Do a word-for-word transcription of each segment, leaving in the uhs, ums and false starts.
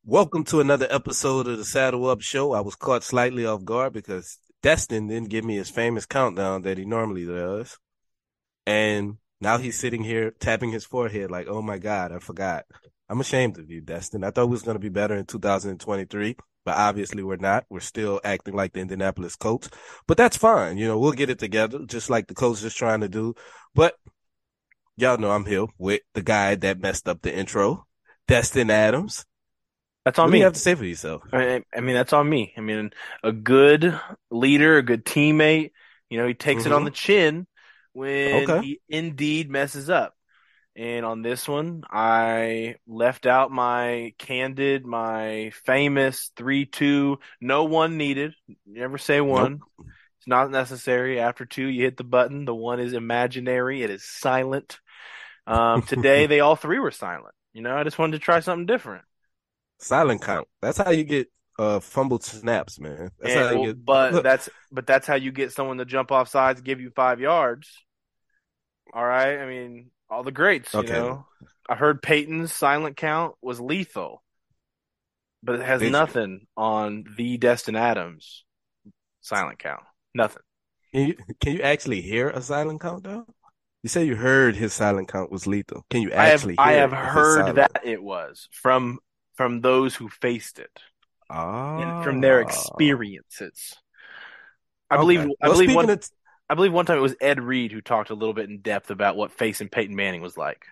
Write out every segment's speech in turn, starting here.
Welcome to another episode of the Saddle Up Show. I was caught slightly off guard because Destin didn't give me his famous countdown that he normally does. And now he's sitting here tapping his forehead like, oh my God, I forgot. I'm ashamed of you, Destin. I thought we was going to be better in two thousand twenty-three, but obviously we're not. We're still acting like the Indianapolis Colts, but that's fine. You know, we'll get it together just like the Colts is trying to do. But y'all know I'm here with the guy that messed up the intro, Destin Adams. That's on What do you me. have to say for yourself? I, I mean, that's on me. I mean, a good leader, a good teammate, you know, he takes it on the Mm-hmm. chin when Okay. he indeed messes up. And on this one, I left out my candid, my famous three two, no one needed. Never say Nope. one. It's not necessary. After two, you hit the button. The one is imaginary. It is silent. Um, today, they all three were silent. You know, I just wanted to try something different. Silent count. That's how you get uh fumbled snaps, man. That's And how you well, get. but Look, that's but that's how you get someone to jump off sides, give you five yards. All right. I mean, all the greats, you okay. know. I heard Peyton's silent count was lethal, but it has Did you? nothing on the Destin Adams silent count. Nothing. Can you can you actually hear a silent count though? You say you heard his silent count was lethal. Can you I have actually I hear have it if it's heard silent? that it was from from those who faced it and from their Ah. experiences. I believe Okay. I Well, believe one speaking of, I believe one time it was Ed Reed who talked a little bit in depth about what facing Peyton Manning was like.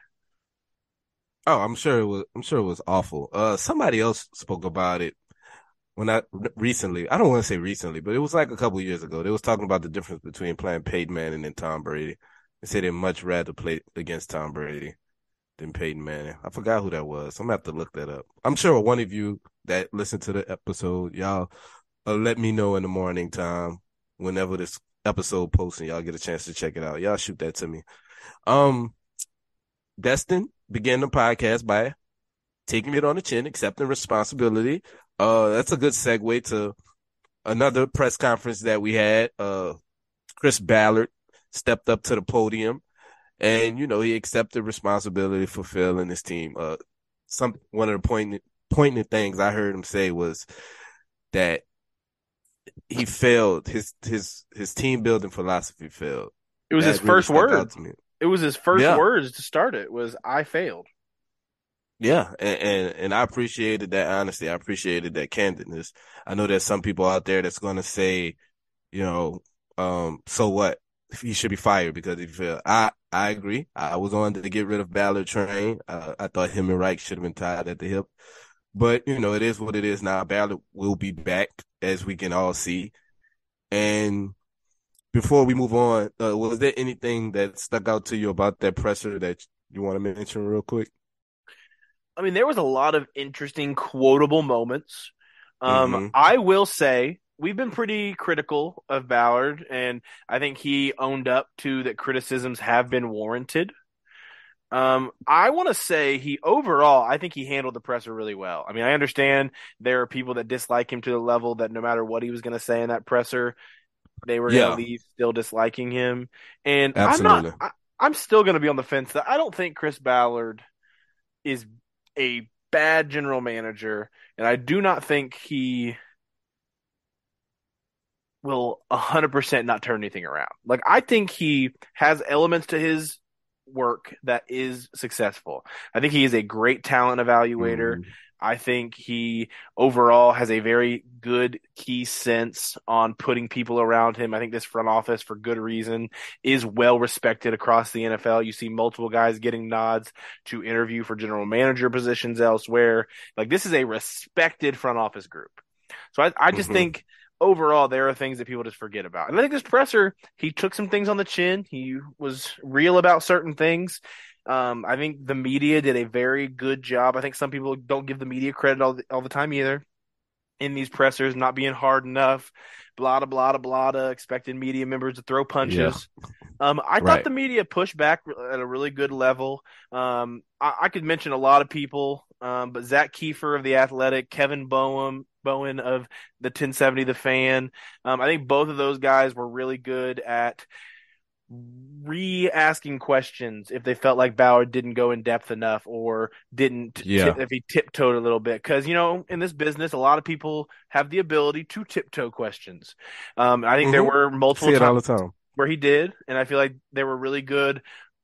oh, I'm sure it was. I'm sure it was awful. Uh, somebody else spoke about it when I recently. I don't want to say recently, but it was like a couple years ago. They was talking about the difference between playing Peyton Manning and Tom Brady. They said they'd much rather play against Tom Brady than Peyton Manning. I forgot who that was. I'm gonna have to look that up. I'm sure one of you that listened to the episode, y'all uh, let me know in the morning time whenever this episode posts and y'all get a chance to check it out. Y'all shoot that to me. Um, Destin began the podcast by taking it on the chin, accepting responsibility. Uh, that's a good segue to another press conference that we had. Uh, Chris Ballard stepped up to the podium and, you know, he accepted responsibility for failing his team. Uh, some, one of the poignant, poignant things I heard him say was that he failed his, his, his team building philosophy failed. It was his That really first stuck out words. to me. It was his first Yeah. words to start it was I failed. Yeah, and, and and I appreciated that honesty. I appreciated that candidness. I know there's some people out there that's going to say, you know, um, so what? He should be fired because he failed. I I agree. I was on to get rid of Ballard Train. Uh, I thought him and Reich should have been tied at the hip. But you know, it is what it is now. Ballard will be back, as we can all see. And before we move on, uh, was there anything that stuck out to you about that presser that you want to mention real quick? I mean, there was a lot of interesting quotable moments. Um, Mm-hmm. I will say we've been pretty critical of Ballard, and I think he owned up to that criticisms have been warranted. Um, I want to say he overall, I think he handled the presser really well. I mean, I understand there are people that dislike him to the level that no matter what he was going to say in that presser, they were going to Yeah, leave still disliking him. And I'm not, absolutely. I, I'm still going to be on the fence that I don't think Chris Ballard is a bad general manager, and I do not think he will one hundred percent not turn anything around. Like, I think he has elements to his work that is successful. I think he is a great talent evaluator. Mm, I think he overall has a very good key sense on putting people around him. I think this front office, for good reason, is well respected across the N F L. You see multiple guys getting nods to interview for general manager positions elsewhere. Like, this is a respected front office group. So I, I just hmm think overall there are things that people just forget about. And I think this presser, he took some things on the chin. He was real about certain things. Um, I think the media did a very good job. I think some people don't give the media credit all the, all the time either in these pressers, not being hard enough, blah, blah, blah, blah, expecting media members to throw Yeah, punches. Um, I thought right. the media pushed back at a really good level. Um, I, I could mention a lot of people, um, but Zach Kiefer of The Athletic, Kevin Bowen, Bowen of the ten seventy The Fan. Um, I think both of those guys were really good at re-asking questions if they felt like Ballard didn't go in depth enough or didn't tip, Yeah. if he tiptoed a little bit. Because, you know, in this business, a lot of people have the ability to tiptoe questions. Um, I think there Mm-hmm. were multiple See it all times the time. where he did, and I feel like they were really good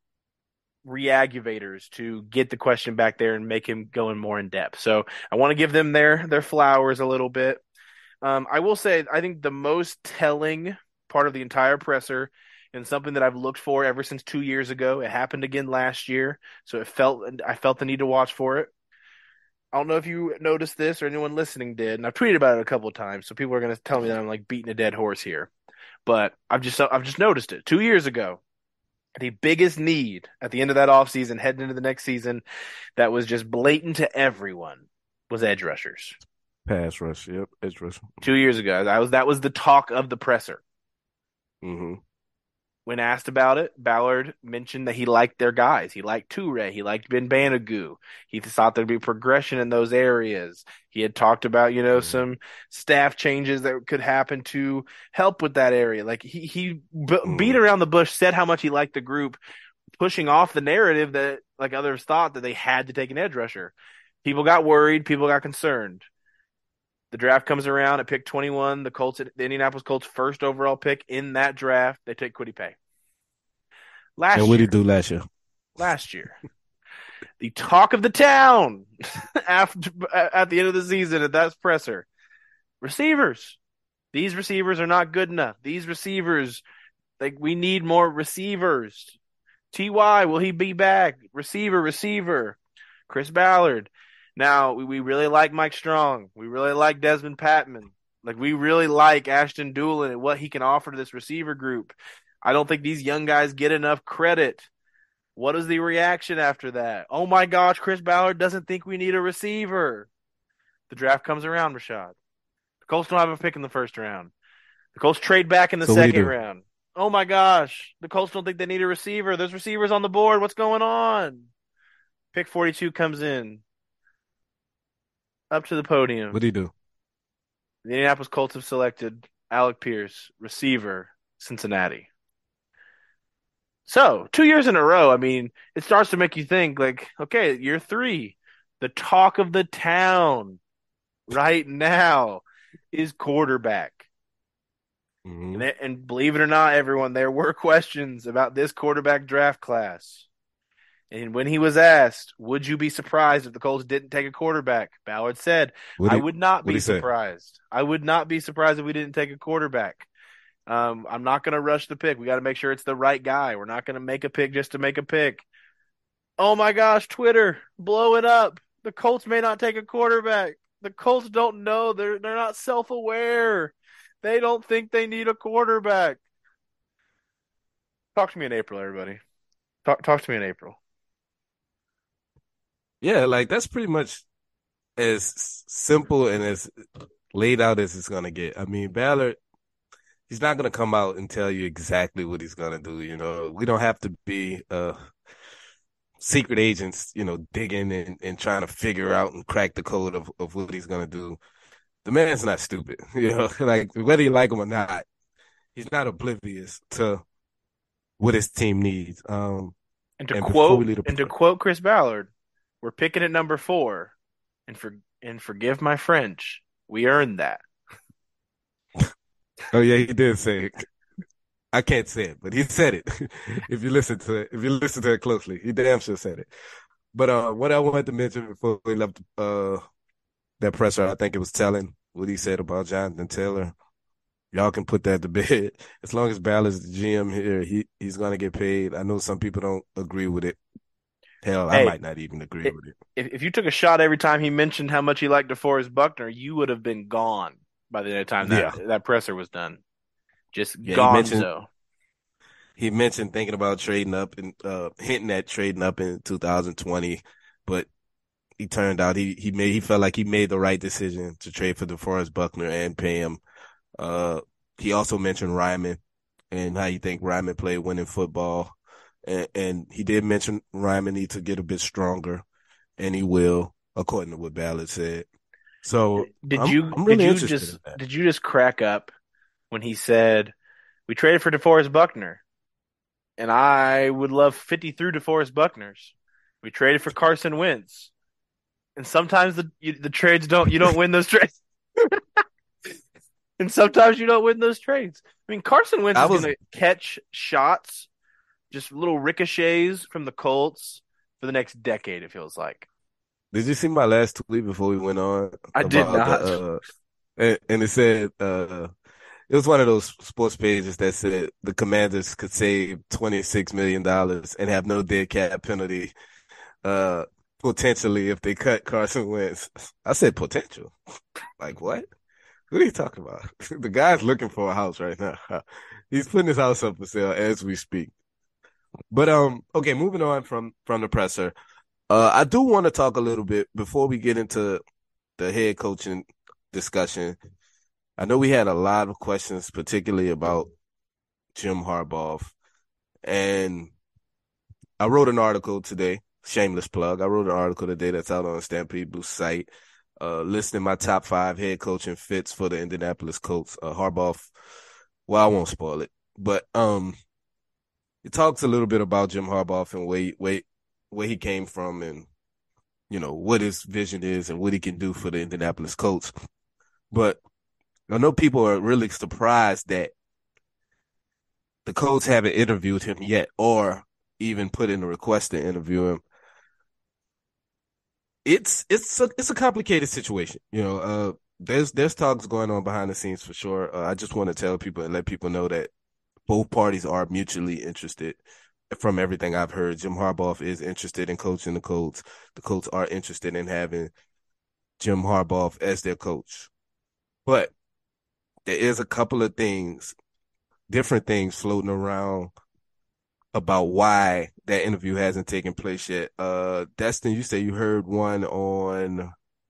reagguvators to get the question back there and make him go in more in depth. So I want to give them their their flowers a little bit. Um, I will say I think the most telling part of the entire presser and something that I've looked for ever since two years ago. It happened again last year, so it felt I felt the need to watch for it. I don't know if you noticed this or anyone listening did, and I've tweeted about it a couple of times, so people are going to tell me that I'm like beating a dead horse here. But I've just I've just noticed it. Two years ago, the biggest need at the end of that offseason, heading into the next season, that was just blatant to everyone, was edge rushers. Pass rush. Yep. Edge rush. Two years ago, that was that was the talk of the presser. Mm-hmm. When asked about it, Ballard mentioned that he liked their guys. He liked Toure. He liked Ben Banogu. He thought there'd be progression in those areas. He had talked about, you know, Mm-hmm. some staff changes that could happen to help with that area. Like he he b- beat Mm-hmm. around the bush, said how much he liked the group, pushing off the narrative that like others thought that they had to take an edge rusher. People got worried. People got concerned. The draft comes around at pick twenty-one. The Colts, the Indianapolis Colts, first overall pick in that draft. They take Kwity Paye. And Last what did he year, do last year? last year, the talk of the town after at the end of the season at that presser, receivers. These receivers are not good enough. These receivers, like we need more receivers. T Y, will he be back? Receiver, receiver. Chris Ballard. Now, we, we really like Mike Strong. We really like Desmond Patman. Like, we really like Ashton Doolin and what he can offer to this receiver group. I don't think these young guys get enough credit. What is the reaction after that? Oh my gosh, Chris Ballard doesn't think we need a receiver. The draft comes around, Rashad. The Colts don't have a pick in the first round. The Colts trade back in the So what do you second do? round. Oh my gosh, the Colts don't think they need a receiver. There's receivers on the board. What's going on? Pick forty-two comes in, up to the What podium. do you do? The Indianapolis Colts have selected Alec Pierce, receiver, Cincinnati. So, two years in a row, I mean, it starts to make you think like, okay, year three, the talk of the town right now is quarterback. Mm-hmm. And, it, and believe it or not, everyone, there were questions about this quarterback draft class. And when he was asked, would you be surprised if the Colts didn't take a quarterback? Ballard said, What I do you, would not what do be you say? surprised. I would not be surprised if we didn't take a quarterback. Um, I'm not going to rush the pick. We got to make sure it's the right guy. We're not going to make a pick just to make a pick. Oh my gosh, Twitter, blow it up. The Colts may not take a quarterback. The Colts don't know. They're they're not self-aware. They don't think they need a quarterback. Talk to me in April, everybody. Talk talk to me in April. Yeah, like that's pretty much as simple and as laid out as it's gonna get. I mean, Ballard, he's not gonna come out and tell you exactly what he's gonna do. You know, we don't have to be uh secret agents, you know, digging and, and trying to figure out and crack the code of, of what he's gonna do. The man's not stupid, you know, like whether you like him or not, he's not oblivious to what his team needs. Um, And to and before we quote leave the and to point, quote Chris Ballard, we're picking at number four, and for and forgive my French, we earned that. oh yeah, he did say it. I can't say it, but he said it. If you listen to it, if you listen to it closely, he damn sure said it. But uh, what I wanted to mention before we left uh that presser, I think it was telling what he said about Jonathan Taylor. Y'all can put that to bed. As long as Ballard's the G M here, he he's gonna get paid. I know some people don't agree with it. Hell, I Hey, might not even agree if, with it. if you took a shot every time he mentioned how much he liked DeForest Buckner, you would have been gone by the time that Yeah, that presser was done. Just yeah. He mentioned gonzo. he mentioned thinking about trading up and uh hinting at trading up in two thousand twenty, but he turned out he he made he felt like he made the right decision to trade for DeForest Buckner and pay him. Uh, he also mentioned Ryman and how you think Ryman played winning football, and, and he did mention Ryman needs to get a bit stronger, and he will, according to what Ballard said. So Did I'm you I'm did really you interested just in that. did you just crack up when he said we traded for DeForest Buckner? and I would love fifty through DeForest Buckners. We traded for Carson Wentz, and sometimes the you, the trades don't you don't win those trades, and sometimes you don't win those trades. I mean, Carson Wentz I is going was. to catch shots, just little ricochets from the Colts for the next decade. It feels like. Did you see my last tweet before we went on I did about the not. uh and, and it said uh it was one of those sports pages that said the Commanders could save twenty-six million dollars and have no dead cap penalty uh potentially if they cut Carson Wentz. I said potential. Like what? What are you talking about? The guy's looking for a house right now. He's putting his house up for sale as we speak. But um okay, moving on from from the presser. Uh I do want to talk a little bit before we get into the head coaching discussion. I know we had a lot of questions, particularly about Jim Harbaugh. And I wrote an article today, shameless plug. I wrote an article today that's out on Stampede Boost site, uh, listing my top five head coaching fits for the Indianapolis Colts. Uh, Harbaugh, well, I won't spoil it, but um, it talks a little bit about Jim Harbaugh and where, where, where he came from and, you know, what his vision is and what he can do for the Indianapolis Colts. But I know people are really surprised that the Colts haven't interviewed him yet or even put in a request to interview him. It's it's a it's a complicated situation, you know. Uh, there's there's talks going on behind the scenes for sure. Uh, I just want to tell people and let people know that both parties are mutually interested. From everything I've heard, Jim Harbaugh is interested in coaching the Colts. The Colts are interested in having Jim Harbaugh as their coach. But there is a couple of things, different things floating around about why that interview hasn't taken place yet. Uh, Destin, you say you heard one on,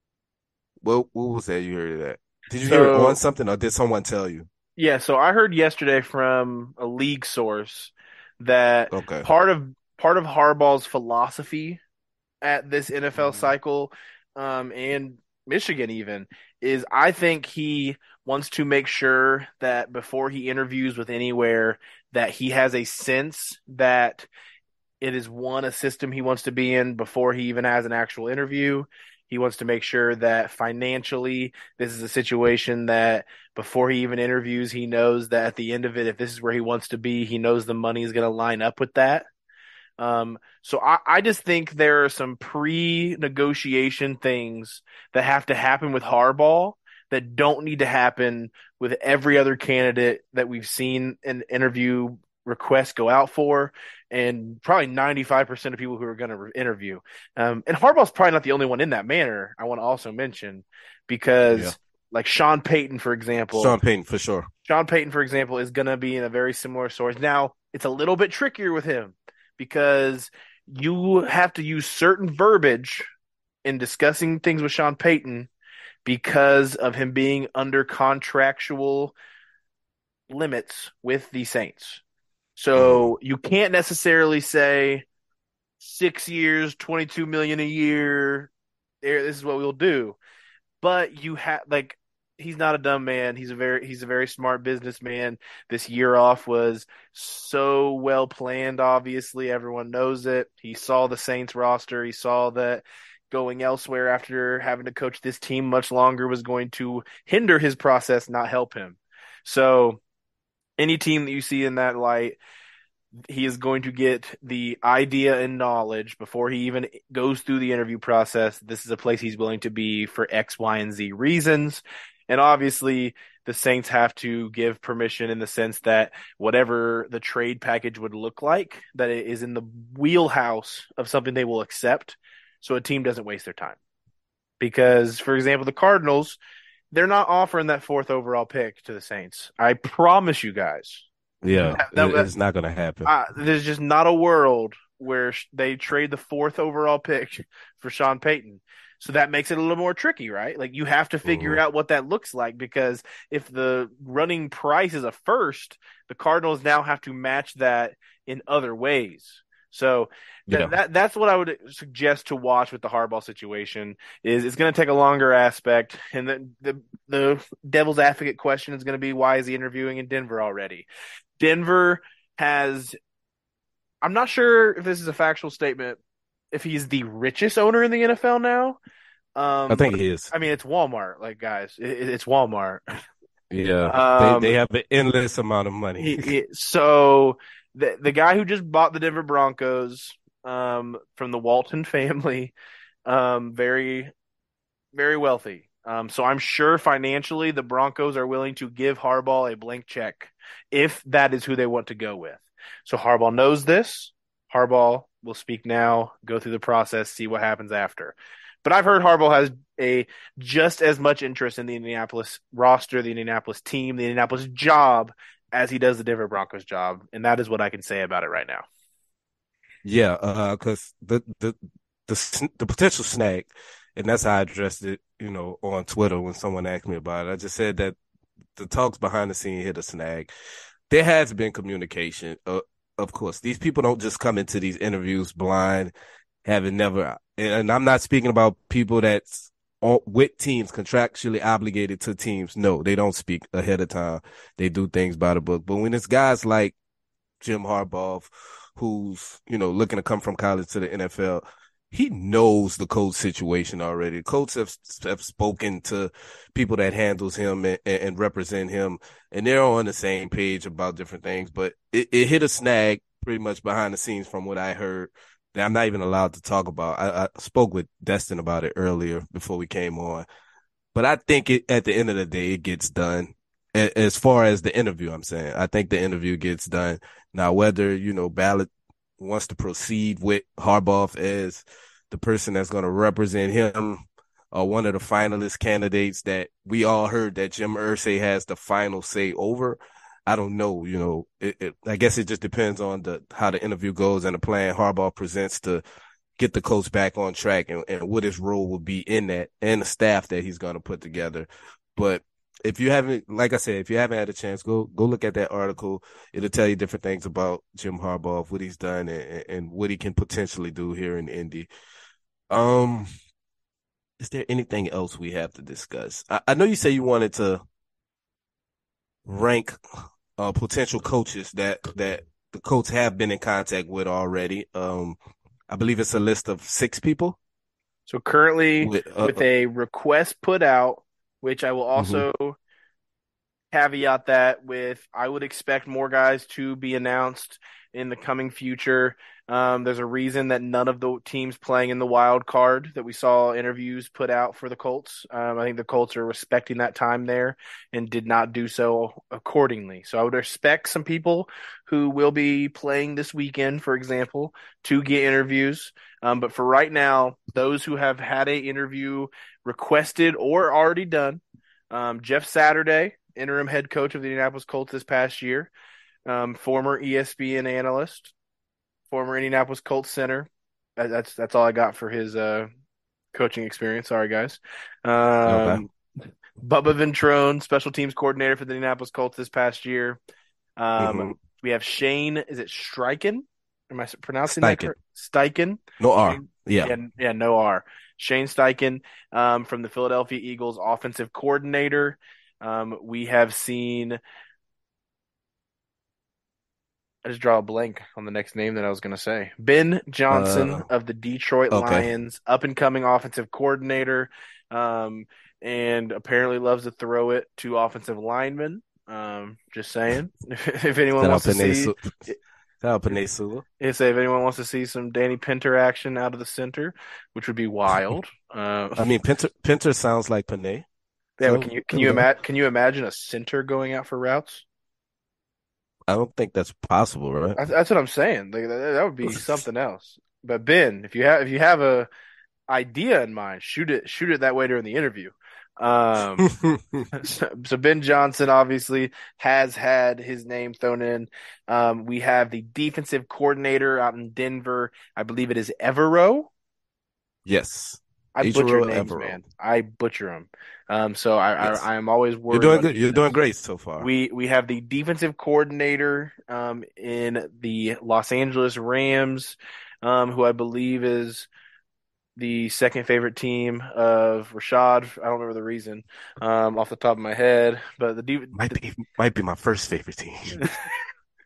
what, what was that you heard of that? Did you hear it on So something or did someone tell you? yeah, so I heard yesterday from a league source that Okay. part of part of Harbaugh's philosophy at this N F L Mhm. cycle, um, and Michigan even, is I think he wants to make sure that before he interviews with anywhere, that he has a sense that it is one, a system he wants to be in before he even has an actual interview. He wants to make sure that financially, this is a situation that before he even interviews, he knows that at the end of it, if this is where he wants to be, he knows the money is going to line up with that. Um, so I, I just think there are some pre-negotiation things that have to happen with Harbaugh that don't need to happen with every other candidate that we've seen an interview requests go out for, and probably ninety-five percent of people who are going to re- interview. Um, and Harbaugh's probably not the only one in that manner, I want to also mention, Yeah. because like Sean Payton, for example, Sean Payton for sure. Sean Payton, for example, is going to be in a very similar source. Now, it's a little bit trickier with him because you have to use certain verbiage in discussing things with Sean Payton because of him being under contractual limits with the Saints. Mm-hmm. So you can't necessarily say six years, twenty-two million a year. There, this is what we'll do. But you have like he's not a dumb man. He's a very he's a very smart businessman. This year off was so well planned. Obviously, everyone knows it. He saw the Saints roster. He saw that going elsewhere after having to coach this team much longer was going to hinder his process, not help him. So any team that you see in that light, he is going to get the idea and knowledge before he even goes through the interview process. This is a place he's willing to be for X, Y, and Z reasons. And obviously, the Saints have to give permission in the sense that whatever the trade package would look like, that it is in the wheelhouse of something they will accept, so a team doesn't waste their time. Because, for example, the Cardinals, they're not offering that fourth overall pick to the Saints. I promise you guys. Yeah, That, it, that, it's not going to happen. uh, there's just not a world where sh- they trade the fourth overall pick for Sean Payton. So that makes it a little more tricky, right? Like you have to figure Mm-hmm. out what that looks like because if the running price is a first, the Cardinals now have to match that in other ways. So that Yeah. that that's what I would suggest to watch with the Harbaugh situation is it's going to take a longer aspect, and the the the devil's advocate question is going to be why is he interviewing in Denver already? Denver has I'm not sure if this is a factual statement, if he's the richest owner in the N F L now. I Um, think but he is. I mean, it's Walmart, like guys, it, it's Walmart. Yeah, they they Um, have an endless amount of money. he, he, so the the guy who just bought the Denver Broncos, um, from the Walton family, um, very very wealthy. Um, so I'm sure financially the Broncos are willing to give Harbaugh a blank check if that is who they want to go with. So Harbaugh knows this. Harbaugh will speak now, go through the process, see what happens after. But I've heard Harbaugh has a just as much interest in the Indianapolis roster, the Indianapolis team, the Indianapolis job as he does the Denver Broncos job, and that is what I can say about it right now. Yeah, uh, because the the the the potential snag, and that's how I addressed it, you know, on Twitter when someone asked me about it. I just said that the talks behind the scene hit a snag. There has been communication. Uh, of course, these people don't just come into these interviews blind, having never. And I'm not speaking about people that's on, with teams contractually obligated to teams. No, they don't speak ahead of time. They do things by the book. But when it's guys like Jim Harbaugh, who's, you know, looking to come from college to the N F L, he knows the coach situation already. Coaches have, have spoken to people that handles him and, and represent him, and they're on the same page about different things. But it, it hit a snag pretty much behind the scenes from what I heard that I'm not even allowed to talk about. I, I spoke with Destin about it earlier before we came on. But I think it, at the end of the day, it gets done. As far as the interview, I'm saying, I think the interview gets done. Now, whether, you know, Ballot wants to proceed with Harbaugh as the person that's going to represent him or one of the finalist candidates that we all heard that Jim Irsay has the final say over, I don't know. You know, it, it, I guess it just depends on the how the interview goes and the plan Harbaugh presents to get the coach back on track and, and what his role will be in that and the staff that he's going to put together. But if you haven't, like I said, if you haven't had a chance, go go look at that article. It'll tell you different things about Jim Harbaugh, what he's done, and, and what he can potentially do here in Indy. Um, is there anything else we have to discuss? I, I know you say you wanted to rank uh, potential coaches that that the Colts have been in contact with already. Um, I believe it's a list of six people. So currently, With uh, with a request put out, which I will mm-hmm. also caveat that with I would expect more guys to be announced in the coming future. Um, there's a reason that none of the teams playing in the wild card that we saw interviews put out for the Colts. Um, I think the Colts are respecting that time there and did not do so accordingly. So I would expect some people who will be playing this weekend, for example, to get interviews. Um, but for right now, those who have had a interview requested or already done, um, Jeff Saturday, interim head coach of the Indianapolis Colts this past year, um, former E S P N analyst, former Indianapolis Colts center. That, that's that's all I got for his uh, coaching experience. Sorry, guys. Okay. Um, Bubba Ventrone, special teams coordinator for the Indianapolis Colts this past year. Um, Mm-hmm. we have Shane. Is it Steichen? Am I pronouncing that Steichen. correct? Steichen. No R. Shane, Yeah. yeah, yeah, no R. Shane Steichen, um, from the Philadelphia Eagles, offensive coordinator. Um, we have seen. I just draw a blank on the next name that I was going to say. Ben Johnson Uh. of the Detroit Okay. Lions, up and coming offensive coordinator, um, and apparently loves to throw it to offensive linemen. Um, just saying, if, if anyone Shout out wants to Panay. see, Shout out Panay Sewell. if, if anyone wants to see some Danny Pinter action out of the center, which would be wild. Uh, I mean, Pinter Pinter sounds like Panay. yeah, but So can you can you you know, imagine can you imagine a center going out for routes? I don't think that's possible, right? That's, that's what I'm saying. Like, that, that would be something else. But Ben, if you have if you have a idea in mind, shoot it shoot it that way during the interview. Um, so, so Ben Johnson obviously has had his name thrown in. Um, we have the defensive coordinator out in Denver. I believe it is Evero. Yes, I butcher Ichiro names, Evero. man. I butcher them. Um, so I, I Yes, I am always you're worried doing about good. getting You're doing this. great so far. We we have the defensive coordinator um, in the Los Angeles Rams, um, who I believe is the second favorite team of Rashad. I don't remember the reason um, off the top of my head, but the, Might be might be my first favorite team.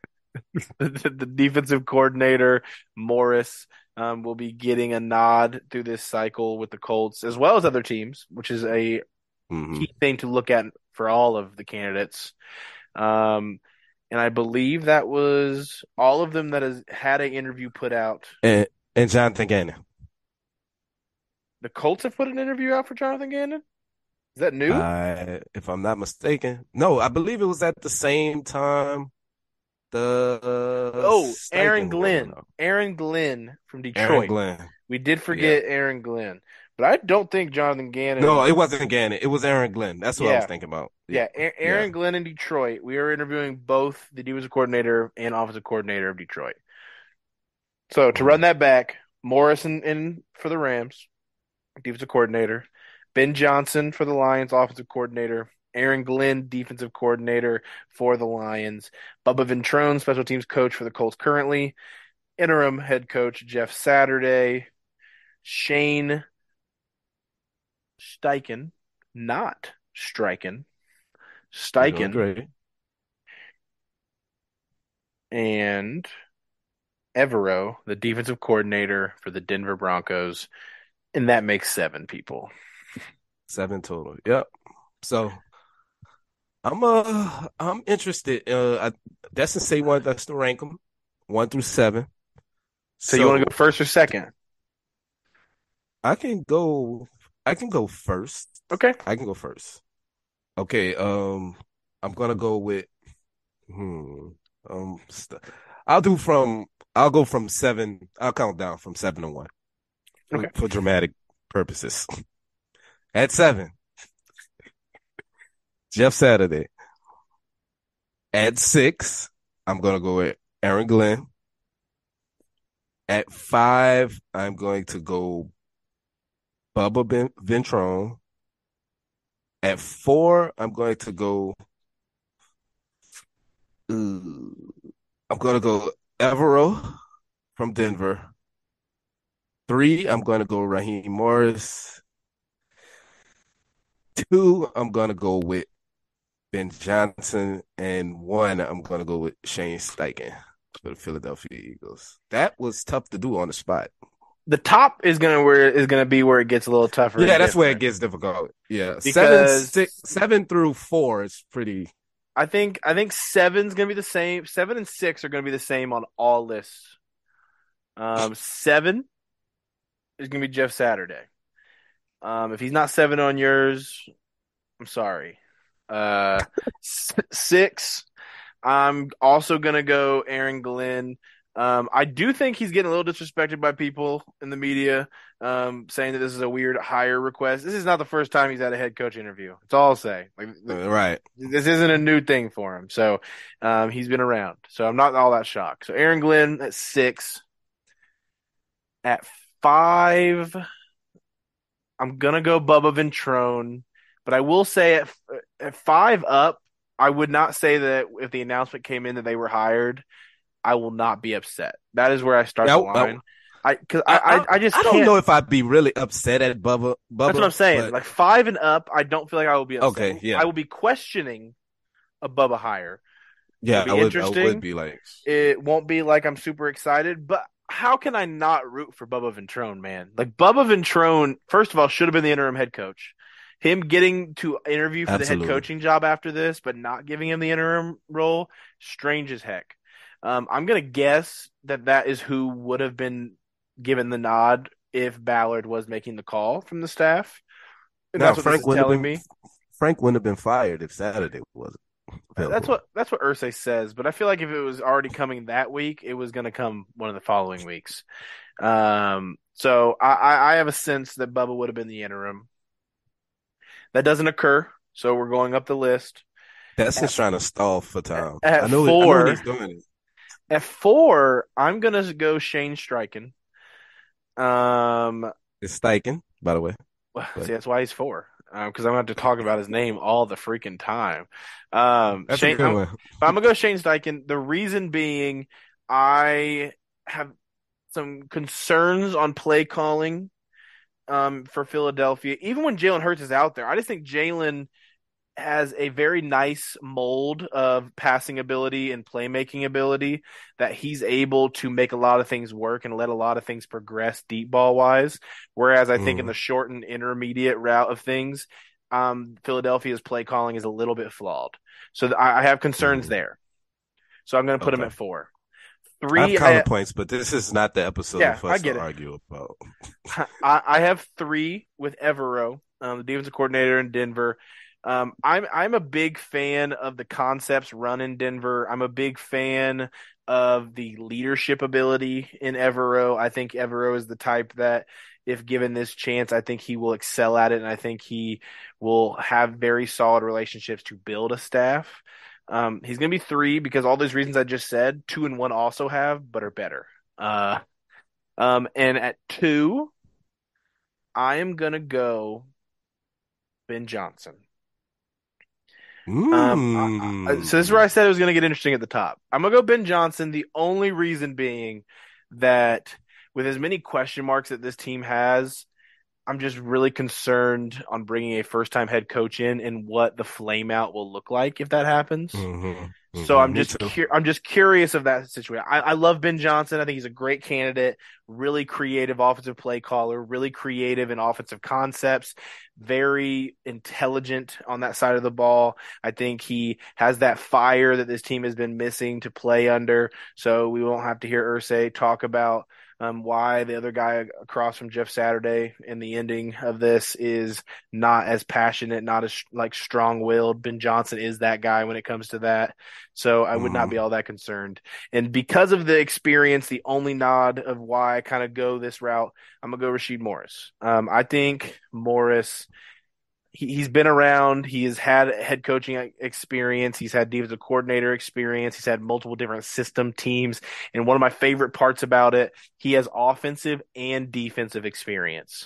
the, the defensive coordinator, Morris, um, will be getting a nod through this cycle with the Colts as well as other teams, which is a hmm key thing to look at for all of the candidates. Um, and I believe that was all of them that has had an interview put out. And and Jonathan Gannon. The Colts have put an interview out for Jonathan Gannon. Is that new? Uh, if I'm not mistaken, no, I believe it was at the same time the uh, Oh, Aaron Steichen one went Glenn. up. Aaron Glenn from Aaron Detroit. Glenn. We did Yeah. forget Aaron Glenn, but I don't think Jonathan No, Gannon. it wasn't Gannon. It was Aaron Glenn. That's what I was Yeah, thinking about. Yeah. yeah, A- Yeah. Aaron Glenn in Detroit. We are interviewing both the defensive coordinator and offensive coordinator of Detroit. So to run Mhm. that back, Morrison in for the Rams, defensive coordinator. Ben Johnson for the Lions, offensive coordinator. Aaron Glenn, defensive coordinator for the Lions. Bubba Ventrone, special teams coach for the Colts currently. Interim head coach Jeff Saturday. Shane Steichen, not Streichen, You're doing Steichen, great. and Evero, the defensive coordinator for the Denver Broncos. And that makes seven people. Seven total. Yep. So I'm uh I'm interested. Uh, I, Destin say one. That's to rank them one through seven. So you want to So go first or second? I can go. I can go first. Okay. I can go first. Okay. Um, I'm gonna go with. Hmm. Um. St- I'll do from. I'll go from seven. I'll count down from seven to one for, Okay. for dramatic purposes. At seven, Jeff Saturday. At six, I'm gonna go with Aaron Glenn. At five, I'm going to go Bubba ben- Ventrone. At four, I'm going to go. Uh, I'm going to go Evero from Denver. Three, I'm going to go Raheem Morris. Two, I'm going to go with Ben Johnson. And one, I'm going to go with Shane Steichen for the Philadelphia Eagles. That was tough to do on the spot. The top is gonna where is gonna be where it gets a little tougher. Yeah, and that's where it different. gets difficult. Yeah, seven, Because six, seven through four is pretty. I think I think seven's gonna be the same. Seven and six are gonna be the same on all lists. Um, seven is gonna be Jeff Saturday. Um, if he's not seven on yours, I'm sorry. Uh, s- six, I'm also gonna go Aaron Glenn. Um, I do think he's getting a little disrespected by people in the media, um, saying that this is a weird hire request. This is not the first time he's had a head coach interview. That's all I'll say. Like, Uh, right. this isn't a new thing for him. So, um, he's been around. So I'm not all that shocked. So Aaron Glenn at six. At five, I'm gonna go Bubba Ventrone, but I will say at at five up, I would not say that if the announcement came in that they were hired, I will not be upset. That is where I start the Yeah, I, line. I because I, I, I I, I just I don't can't. know if I'd be really upset at Bubba, That's what I'm Bubba, saying. but Like five and up, I don't feel like I will be upset. okay, yeah, I will be questioning a Bubba hire. It'll yeah, I be would, I would interesting. be like, It won't be like I'm super excited, but how can I not root for Bubba Ventrone, man? Like Bubba Ventrone, first of all, should have been the interim head coach. Him getting to interview for the head absolutely, coaching job after this, but not giving him the interim role, strange as heck. Um, I'm gonna guess that that is who would have been given the nod if Ballard was making the call from the staff, and now that's what this is Frank wouldn't have telling been, me. Frank wouldn't have been fired if Saturday wasn't That's available. what that's what Ursay says, but I feel like if it was already coming that week, it was going to come one of the following weeks. Um, so I, I I have a sense that Bubba would have been the interim. That doesn't occur, so we're going up the list. That's At, just trying to stall for time. at I know, it, I know what he's four, doing. at four, I'm gonna go Shane Steichen. Um, It's Steichen, by the way. see, But that's why he's four. Because I'm going to have to talk about his name all the freaking time. Um, that's a Shane, good I'm, one. but I'm gonna go Shane Steichen. The reason being, I have some concerns on play calling um, for Philadelphia. Even when Jalen Hurts is out there, I just think Jalen has a very nice mold of passing ability and playmaking ability that he's able to make a lot of things work and let a lot of things progress deep ball wise. Whereas I think in the Mm, short and intermediate route of things, um, Philadelphia's play calling is a little bit flawed. So th- I I have concerns mm. there. So I'm going to put him Okay. at four. I have Three, I, counterpoints, but this is not the episode yeah, for I us to get it. argue about. I, I have three with Evero, um, the defensive coordinator in Denver. Um, I'm I'm a big fan of the concepts run in Denver. I'm a big fan of the leadership ability in Evero. I think Evero is the type that, if given this chance, I think he will excel at it, and I think he will have very solid relationships to build a staff. Um, he's going to be three because all those reasons I just said, two and one also have, but are better. Uh, um, and at two. I am gonna go Ben Johnson. Um, I, I, so this is where Mm. I said it was gonna get interesting at the top. I'm gonna go Ben Johnson. The only reason being that with as many question marks that this team has, I'm just really concerned on bringing a first time head coach in and what the flame out will look like if that happens. Hmm. So Hmm. I'm Me just too. cu- I'm just curious of that situation. I, I love Ben Johnson. I think he's a great candidate, really creative offensive play caller, really creative in offensive concepts, very intelligent on that side of the ball. I think he has that fire that this team has been missing to play under. So we won't have to hear Ursay talk about um, why the other guy across from Jeff Saturday in the ending of this is not as passionate, not as like strong-willed. Ben Johnson is that guy when it comes to that. So I would not be Hmm. all that concerned. And because of the experience, the only nod of why I kind of go this route, I'm gonna go Rasheed Morris. Um, I think Morris. He, he's been around. He has had head coaching experience. He's had defensive coordinator experience. He's had multiple different system teams. And one of my favorite parts about it, he has offensive and defensive experience.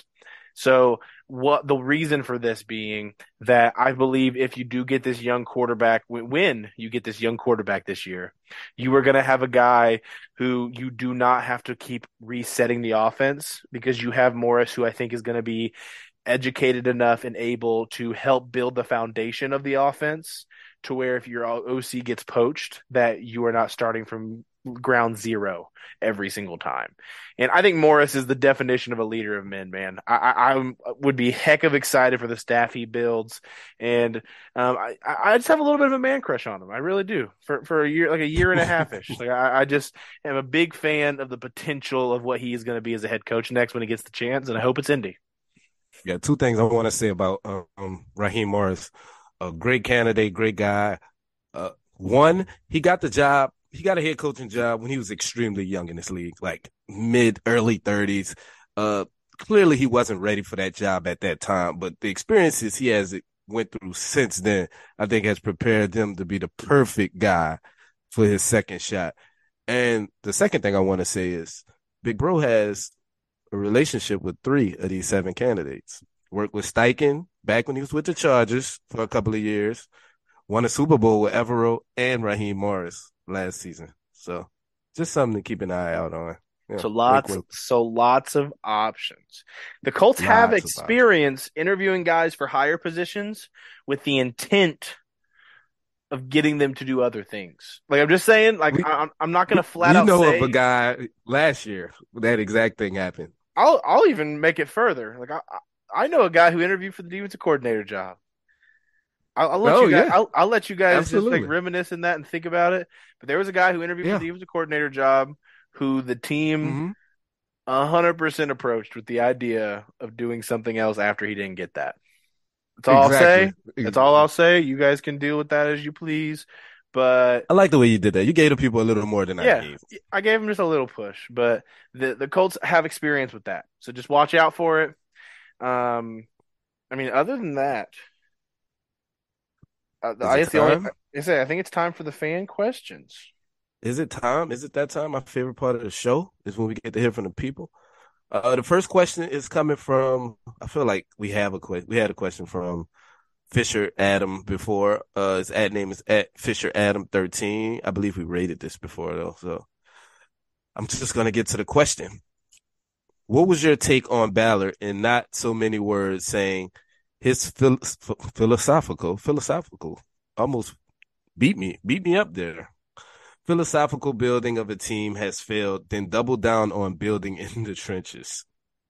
So what the reason for this being that I believe if you do get this young quarterback, when you get this young quarterback this year, you are going to have a guy who you do not have to keep resetting the offense because you have Morris, who I think is going to be educated enough and able to help build the foundation of the offense to where if your O C gets poached, that you are not starting from ground zero every single time. And I think Morris is the definition of a leader of men, man. I, I, I would be heck of excited for the staff he builds. And um, I, I just have a little bit of a man crush on him. I really do for, for a year, like a year and a half ish. Like I, I just am a big fan of the potential of what he is going to be as a head coach next when he gets the chance. And I hope it's Indy. Yeah, two things I want to say about um, Raheem Morris. A great candidate, great guy. Uh, one, he got the job. He got a head coaching job when he was extremely young in this league, like mid, early thirties. Uh, clearly he wasn't ready for that job at that time, but the experiences he has went through since then, I think has prepared him to be the perfect guy for his second shot. And the second thing I want to say is Big Bro has a relationship with three of these seven candidates. Worked with Steichen back when he was with the Chargers for a couple of years. Won a Super Bowl with Evero and Raheem Morris last season. So just something to keep an eye out on. Yeah, So wink, lots, wink. so lots of options. The Colts have Lots of options. experience interviewing guys for higher positions with the intent of getting them to do other things. Like I'm just saying, like We I'm, I'm not we gonna flat we out know of a say guy last year that exact thing happened. I'll, I'll even make it further. Like I, I know a guy who interviewed for the defensive coordinator job. I'll, I'll let Oh you guys, yeah, I'll, I'll let you guys just like absolutely. reminisce in that and think about it. But there was a guy who interviewed for Yeah. the defensive coordinator job who the team Hmm. a hundred percent approached with the idea of doing something else after he didn't get that. That's all I'll say. Exactly. That's all I'll say. You guys can deal with that as you please. But I like the way you did that. You gave the people a little more than I yeah, gave. I gave him just a little push. But the the Colts have experience with that, so just watch out for it. Um, I mean, other than that, uh, Is I it guess the only time? I say I think it's time for the fan questions. Is it time? Is it that time? My favorite part of the show is when we get to hear from the people. Uh, the first question is coming from. I feel like we have a question. We had a question from Fisher Adam before. Uh, his ad name is at Fisher Adam thirteen. I believe we rated this before though, so I'm just gonna get to the question. What was your take on Ballard in not so many words saying his phil- philosophical, philosophical, almost beat me, beat me up there. Philosophical building of a team has failed, then double down on building in the trenches.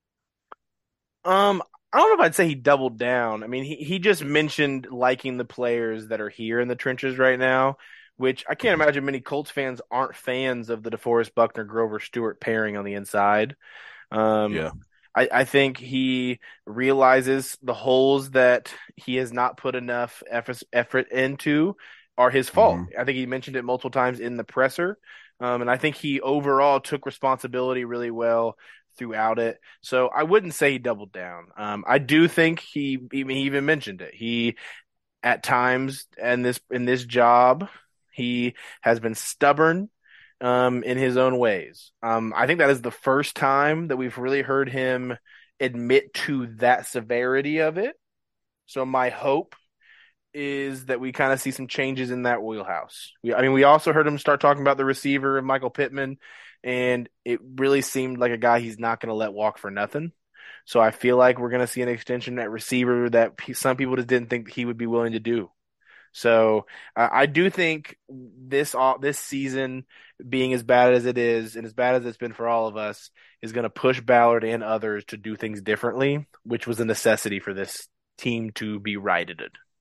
Um, I don't know if I'd say he doubled down. I mean, he, he just mentioned liking the players that are here in the trenches right now, which I can't Mhm. imagine many Colts fans aren't fans of the DeForest Buckner Grover Stewart pairing on the inside. Um, Yeah. I, I think he realizes the holes that he has not put enough effort, effort into are his fault. hmm I think he mentioned it multiple times in the presser. Um, and I think he overall took responsibility really well throughout it. So I wouldn't say he doubled down. Um, I do think he even he even mentioned it. He at times in this in this job, he has been stubborn um, in his own ways. Um, I think that is the first time that we've really heard him admit to that severity of it. So my hope is that we kind of see some changes in that wheelhouse. We, I mean, we also heard him start talking about the receiver of Michael Pittman, and it really seemed like a guy he's not going to let walk for nothing. So I feel like we're going to see an extension at receiver that some people just didn't think he would be willing to do. So uh, I do think this uh, this season being as bad as it is and as bad as it's been for all of us is going to push Ballard and others to do things differently, which was a necessity for this team to be righted.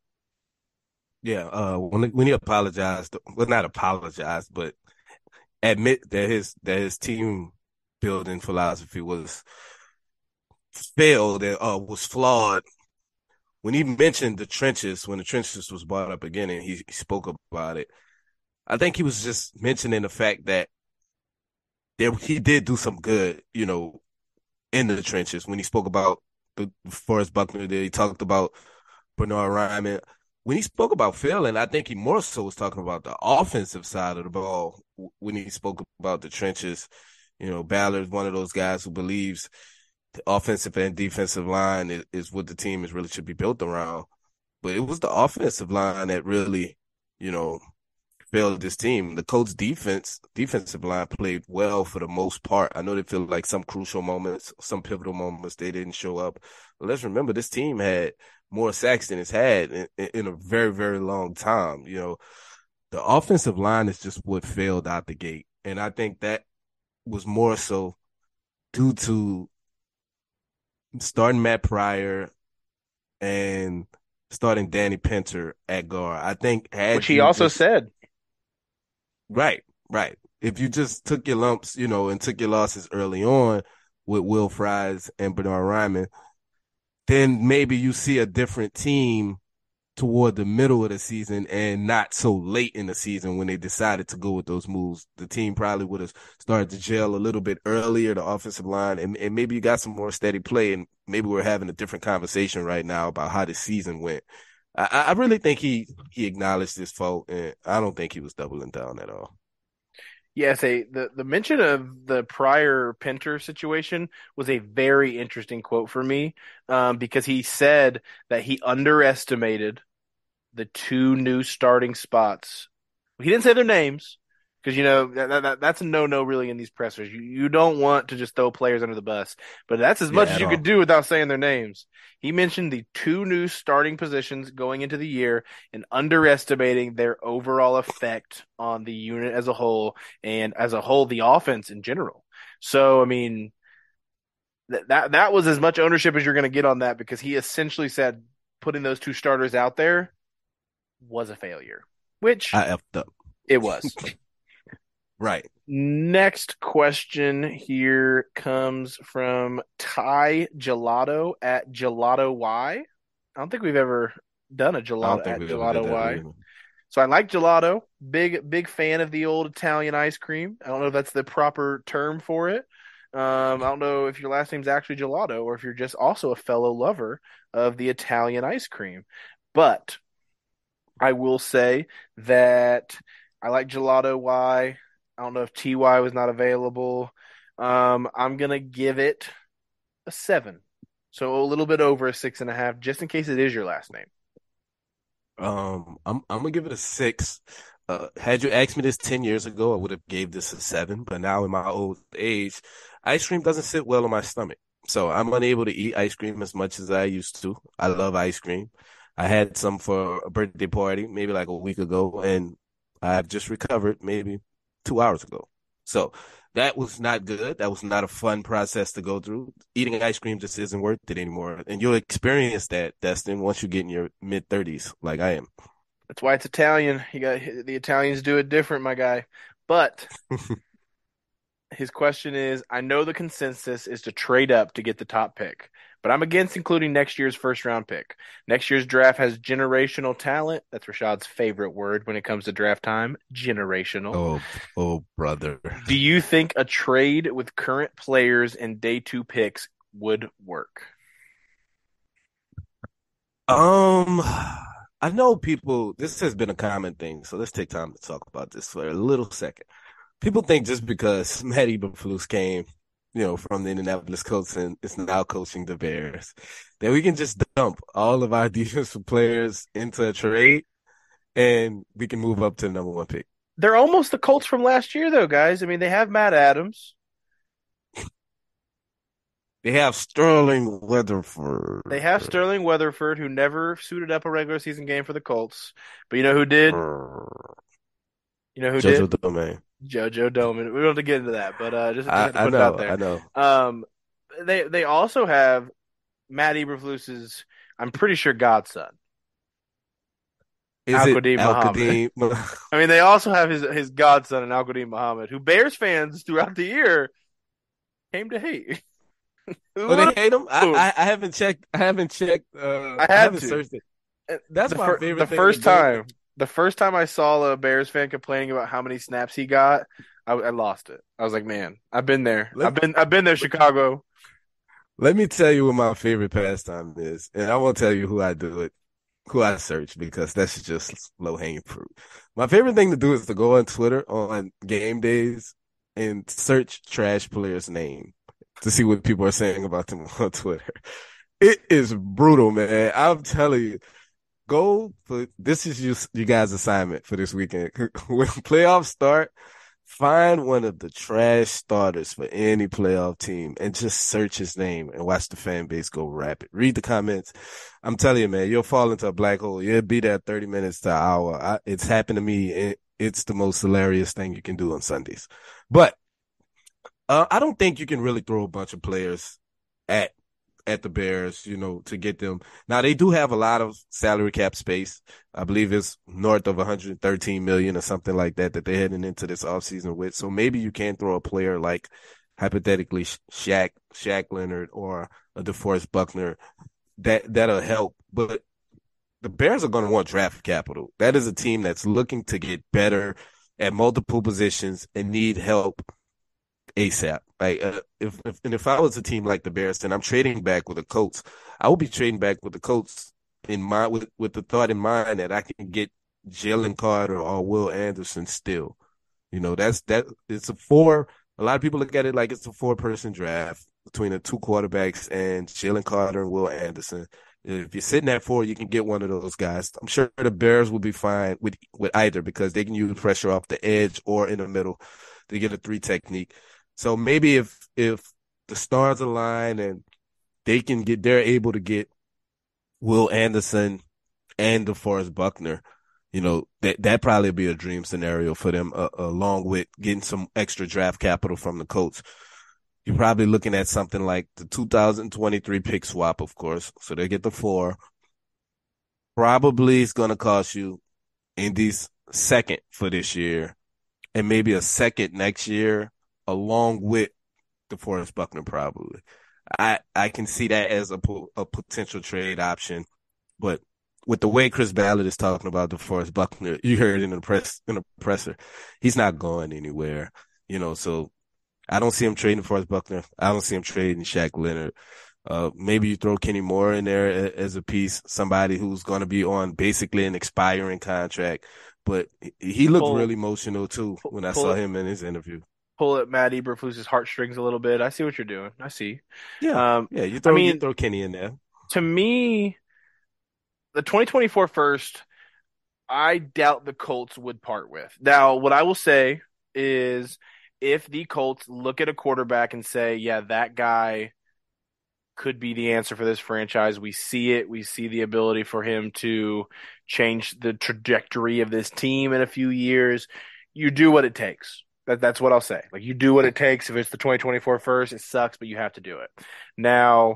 Yeah. Uh, when when he apologized, well, not apologized, but admit that his that his team building philosophy was failed and uh, was flawed. When he mentioned the trenches, when the trenches was brought up again, and he, he spoke about it, I think he was just mentioning the fact that there he did do some good, you know, in the trenches. When he spoke about the Forrest Buckner, there he talked about Bernard Ryman. When he spoke about failing, I think he more so was talking about the offensive side of the ball. When he spoke about the trenches, you know, Ballard's one of those guys who believes the offensive and defensive line is, is what the team is really should be built around. But it was the offensive line that really, you know, failed this team. The Colts defense, defensive line played well for the most part. I know they feel like some crucial moments, some pivotal moments, they didn't show up. But let's remember this team had more sacks than it's had in, in a very, very long time. You know, the offensive line is just what failed out the gate. And I think that was more so due to starting Matt Pryor and starting Danny Pinter at guard. I think Which had he you also just said. right, right. If you just took your lumps, you know, and took your losses early on with Will Fries and Bernard Ryman, then maybe you see a different team toward the middle of the season and not so late in the season when they decided to go with those moves. The team probably would have started to gel a little bit earlier, the offensive line, and, and maybe you got some more steady play, and maybe we're having a different conversation right now about how the season went. I, I really think he he acknowledged his fault, and I don't think he was doubling down at all. Yes, a the, the mention of the prior Pinter situation was a very interesting quote for me, um, because he said that he underestimated the two new starting spots. He didn't say their names because you know that, that that's a no no really in these pressers. You you don't want to just throw players under the bus, but that's as Yeah, much as at you could all. do without saying their names. He mentioned the two new starting positions going into the year and underestimating their overall effect on the unit as a whole and as a whole the offense in general. So I mean that that that was as much ownership as you're going to get on that because he essentially said putting those two starters out there was a failure, which I effed up. it was. Right. Next question here comes from Ty Gelato at Gelato Y. I don't think we've ever done a I don't gelato think at we ever did Gelato that Y. either. So I like gelato. Big big fan of the old Italian ice cream. I don't know if that's the proper term for it. Um, I don't know if your last name's actually gelato or if you're just also a fellow lover of the Italian ice cream. But I will say that I like Gelato Y. I don't know if T Y was not available. Um, I'm gonna give it a seven. So a little bit over a six and a half, just in case it is your last name. Um, I'm I'm gonna give it a six. Uh, had you asked me this ten years ago, I would have gave this a seven. But now in my old age, ice cream doesn't sit well on my stomach. So I'm unable to eat ice cream as much as I used to. I love ice cream. I had some for a birthday party maybe like a week ago, and I've just recovered maybe two hours ago. So that was not good. That was not a fun process to go through. Eating ice cream just isn't worth it anymore. And you'll experience that, Destin, once you get in your mid thirties, like I am. That's why it's Italian. You got the Italians do it different, my guy. But his question is, I know the consensus is to trade up to get the top pick, but I'm against including next year's first round pick. Next year's draft has generational talent. That's Rashad's favorite word when it comes to draft time, generational. Oh, oh, brother. Do you think a trade with current players and day two picks would work? Um, I know people, this has been a common thing, so let's take time to talk about this for a little second. People think just because Matt Eberflus came, you know, from the Indianapolis Colts and is now coaching the Bears, that we can just dump all of our defensive players into a trade and we can move up to the number one pick. They're almost the Colts from last year, though, guys. I mean, they have Matt Adams. They have Sterling Weatherford. They have Sterling Weatherford, who never suited up a regular season game for the Colts. But you know who did? You know who Jojo did? Domain. JoJo Doman. We don't have to get into that, but uh, just, just I, have to I put it know, out there. I know. Um, they they also have Matt Eberflus's, I'm pretty sure, godson, Is Al it Qadim Al Muhammad. Qadim? I mean, they also have his his godson, Al Qadim Muhammad, who Bears fans throughout the year came to hate. Who Oh, they would hate him? I, have? I, I haven't checked. I haven't checked. Uh, I I had haven't to. searched it. That's The, my fir- favorite the thing to first do. time, the first time I saw a Bears fan complaining about how many snaps he got, I, I lost it. I was like, man, I've been there. I've Let, been I've been there, Chicago. let me tell you what my favorite pastime is, and I won't tell you who I do it, who I search because that's just low hanging fruit. My favorite thing to do is to go on Twitter on game days and search trash players' name to see what people are saying about them on Twitter. It is brutal, man. I'm telling you. Go for this is you, you guys' assignment for this weekend. When playoffs start, find one of the trash starters for any playoff team and just search his name and watch the fan base go rapid. Read the comments. I'm telling you, man, you'll fall into a black hole. You'll be there thirty minutes to an hour. I, it's happened to me. It, it's the most hilarious thing you can do on Sundays. But uh, I don't think you can really throw a bunch of players at at the Bears, you know, to get them. Now they do have a lot of salary cap space. I believe it's north of one hundred thirteen million or something like that that they're heading into this offseason with. So maybe you can throw a player like hypothetically Shaq, Shaq Leonard or a DeForest Buckner that that'll help. But the Bears are going to want draft capital. That is a team that's looking to get better at multiple positions and need help ASAP. Like uh, if, if and if I was a team like the Bears, then I'm trading back with the Colts. I would be trading back with the Colts in mind with, with the thought in mind that I can get Jalen Carter or Will Anderson still. You know, that's that it's a four. A lot of people look at it like it's a four person draft between the two quarterbacks and Jalen Carter and Will Anderson. If you're sitting at four, you can get one of those guys. I'm sure the Bears will be fine with with either because they can use pressure off the edge or in the middle to get a three technique. So maybe if if the stars align and they can get, they're able to get Will Anderson and DeForest Buckner, you know, that that probably be a dream scenario for them, uh, along with getting some extra draft capital from the Colts. You're probably looking at something like the two thousand twenty-three pick swap, of course. So they get the four. Probably it's going to cost you Indy's second for this year and maybe a second next year, along with DeForest Buckner, probably. I, I can see that as a, a potential trade option, but with the way Chris Ballard is talking about DeForest Buckner, you heard in the press, in the presser, he's not going anywhere, you know, so I don't see him trading DeForest Buckner. I don't see him trading Shaq Leonard. Uh, maybe you throw Kenny Moore in there as a piece, somebody who's going to be on basically an expiring contract, but he looked pull, really emotional too when I saw it, him in his interview. Pull at Matt Eberflus's heartstrings a little bit. I see what you're doing. I see. Yeah, um, yeah. You throw, I mean, you throw Kenny in there. To me, the twenty twenty-four first, I doubt the Colts would part with. Now, what I will say is, if the Colts look at a quarterback and say, "Yeah, that guy could be the answer for this franchise. We see it. We see the ability for him to change the trajectory of this team in a few years. You do what it takes. That, that's what I'll say. Like, you do what it takes. If it's the twenty twenty-four first, it sucks, but you have to do it. Now,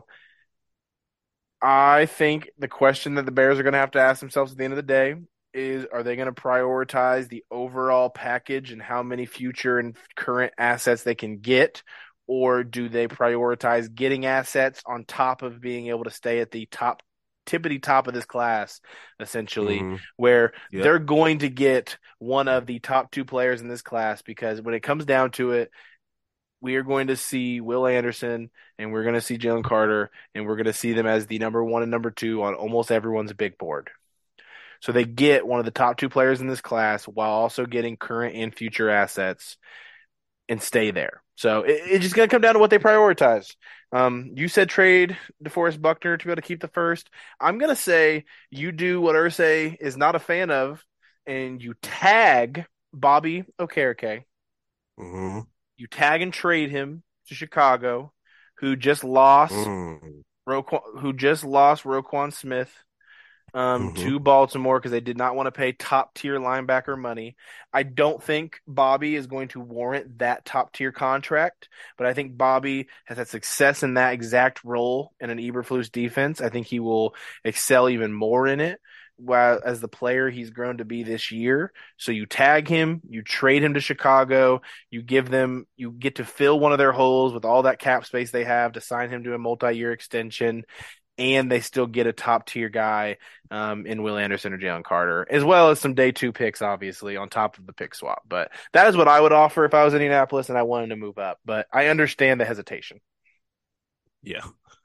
I think the question that the Bears are going to have to ask themselves at the end of the day is, are they going to prioritize the overall package and how many future and current assets they can get? Or do they prioritize getting assets on top of being able to stay at the top, tippity top of this class, essentially, Mm-hmm. where Yep. they're going to get one of the top two players in this class? Because when it comes down to it, we are going to see Will Anderson and we're going to see Jalen Carter, and we're going to see them as the number one and number two on almost everyone's big board. So they get one of the top two players in this class while also getting current and future assets and stay there. So it, it's just going to come down to what they prioritize. Um, you said trade DeForest Buckner to be able to keep the first. I'm going to say you do what Irsay is not a fan of, and you tag Bobby Okereke. Mm-hmm. You tag and trade him to Chicago, who just lost Mm-hmm. Roquan, who just lost Roquan Smith um, Mm-hmm. to Baltimore because they did not want to pay top tier linebacker money. I don't think Bobby is going to warrant that top tier contract, but I think Bobby has had success in that exact role in an Eberflus defense. I think he will excel even more in it. While as the player he's grown to be this year. So you tag him, you trade him to Chicago, you give them, you get to fill one of their holes with all that cap space they have to sign him to a multi-year extension, and they still get a top tier guy um, in Will Anderson or Jalen Carter, as well as some day two picks, obviously, on top of the pick swap. But that is what I would offer if I was Indianapolis and I wanted to move up. But I understand the hesitation. Yeah.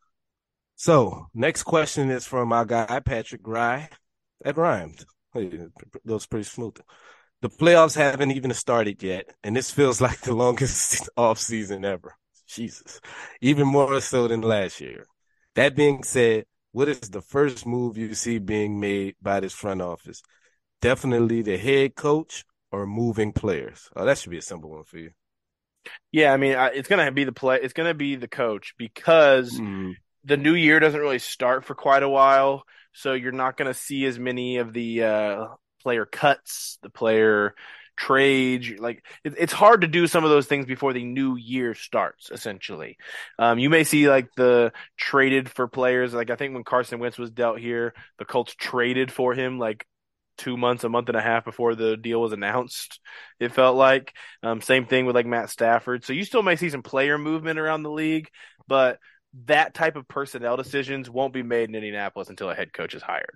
So next question is from my guy Patrick Gry. That rhymed. Hey, that was pretty smooth. The playoffs haven't even started yet, and this feels like the longest off season ever. Jesus. Even more so than last year. That being said, what is the first move you see being made by this front office? Definitely the head coach or moving players. Oh, that should be a simple one for you. Yeah, I mean, I, it's gonna be the play. It's gonna be the coach because Mm, the new year doesn't really start for quite a while, so you're not going to see as many of the uh, player cuts, the player trades. Like it, it's hard to do some of those things before the new year starts. Essentially, um, you may see like the traded for players. Like I think when Carson Wentz was dealt here, the Colts traded for him like two months, a month and a half before the deal was announced. It felt like um, same thing with like Matt Stafford. So you still may see some player movement around the league, but that type of personnel decisions won't be made in Indianapolis until a head coach is hired.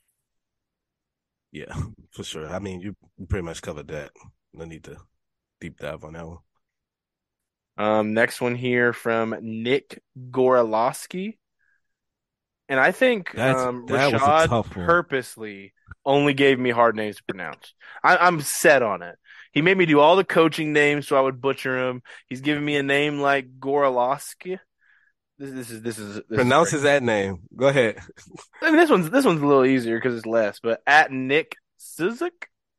yeah, for sure. I mean, you pretty much covered that. No need to deep dive on that one. Um, next one here from Nick Gorolowski. And I think That's um, that was a Rashad tough one. purposely only gave me hard names to pronounce. I, I'm set on it. He made me do all the coaching names so I would butcher them. He's giving me a name like Gorolowski. This, this is this is this is Pronounce great. his that name. Go ahead. I mean, this one's this one's a little easier because it's less. But at Nick Cizik,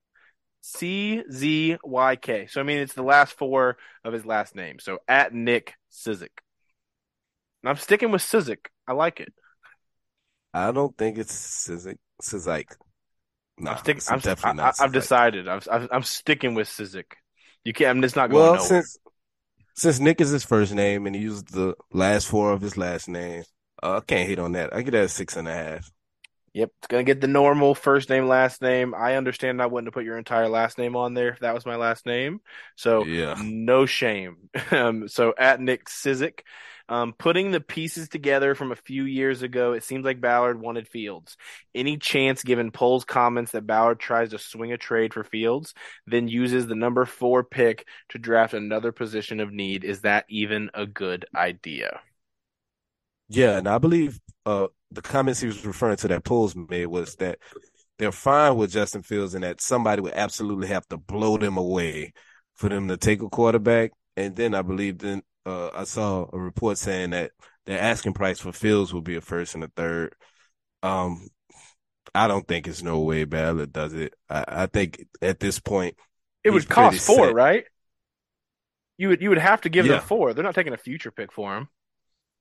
C Z Y K. So I mean, it's the last four of his last name. So at Nick Cizik. And I'm sticking with Cizik. I like it. I don't think it's Sizik. Sizik. I'm Nah, sticking. it's I'm. I, definitely I- not I've Sizik. decided. I'm. I'm I'm sticking with Cizik. You can't. I'm just not going Well, nowhere. since since Nick is his first name and he used the last four of his last name, uh, I can't hate on that. I get that a six and a half. Yep, it's gonna get the normal first name, last name. I understand I wouldn't have put your entire last name on there if that was my last name. So Yeah. no shame. Um, so at Nick Cizik, um, putting the pieces together from a few years ago, it seems like Ballard wanted Fields. Any chance, given Poles' comments, that Ballard tries to swing a trade for Fields, then uses the number four pick to draft another position of need? Is that even a good idea? Yeah, and I believe uh the comments he was referring to that Poles made was that they're fine with Justin Fields and that somebody would absolutely have to blow them away for them to take a quarterback. And then I believe then uh, I saw a report saying that their asking price for Fields will be a first and a third. Um, I don't think it's no way Ballard does it. I, I think at this point It he's would pretty cost four, set. right? You would you would have to give them Yeah, four. They're not taking a future pick for him.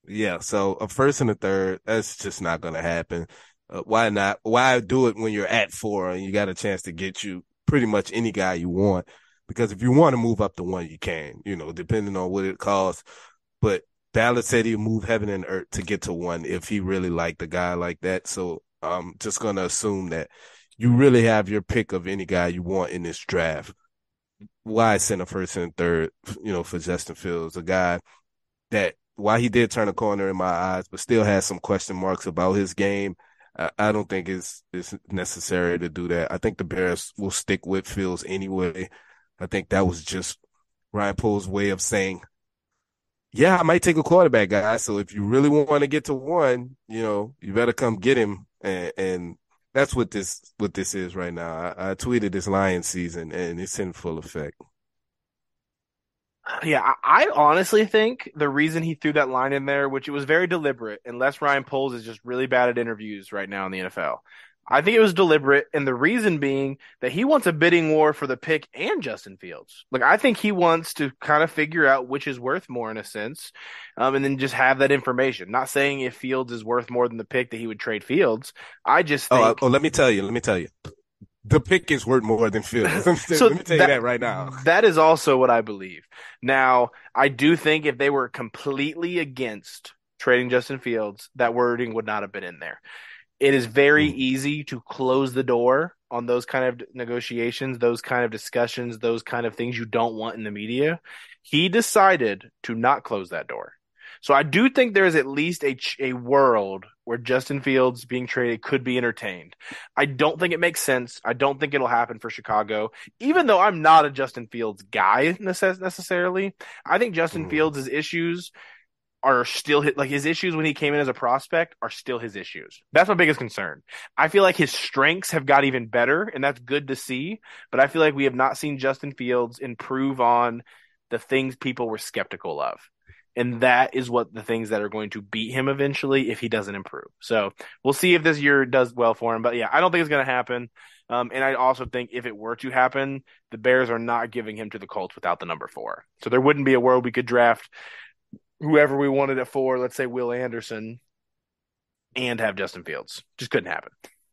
Yeah, so a first and a third, that's just not going to happen. Uh, why not? Why do it when you're at four and you got a chance to get you pretty much any guy you want? Because if you want to move up to one, you can, you know, depending on what it costs. But Dallas said he'd move heaven and earth to get to one if he really liked a guy like that. So I'm just going to assume that you really have your pick of any guy you want in this draft. Why send a first and third, you know, for Justin Fields, a guy that while he did turn a corner in my eyes, but still has some question marks about his game. I, I don't think it's it's necessary to do that. I think the Bears will stick with Fields anyway. I think that was just Ryan Poles' way of saying, yeah, I might take a quarterback guy. So if you really want to get to one, you know, you better come get him. And, and that's what this what this is right now. I, I tweeted this Lions season, and it's in full effect. Yeah, I, I honestly think the reason he threw that line in there, which it was very deliberate, unless Ryan Poles is just really bad at interviews right now in the N F L. I think it was deliberate, and the reason being that he wants a bidding war for the pick and Justin Fields. Like, I think he wants to kind of figure out which is worth more in a sense, um, and then just have that information. Not saying if Fields is worth more than the pick that he would trade Fields. I just Oh, think oh, let me tell you, let me tell you. The pick is worth more than Fields. so Let me tell you that that right now. that is also what I believe. Now, I do think if they were completely against trading Justin Fields, that wording would not have been in there. It is very Mm. easy to close the door on those kind of negotiations, those kind of discussions, those kind of things you don't want in the media. He decided to not close that door. So I do think there is at least a a world where Justin Fields being traded could be entertained. I don't think it makes sense. I don't think it'll happen for Chicago, even though I'm not a Justin Fields guy necess- necessarily. I think Justin Mm. Fields' issues are still his, like his issues when he came in as a prospect are still his issues. That's my biggest concern. I feel like his strengths have got even better, and that's good to see. But I feel like we have not seen Justin Fields improve on the things people were skeptical of. And that is what the things that are going to beat him eventually if he doesn't improve. So we'll see if this year does well for him. But yeah, I don't think it's going to happen. Um, and I also think if it were to happen, the Bears are not giving him to the Colts without the number four. So there wouldn't be a world we could draft whoever we wanted it for, let's say Will Anderson, and have Justin Fields. Just couldn't happen.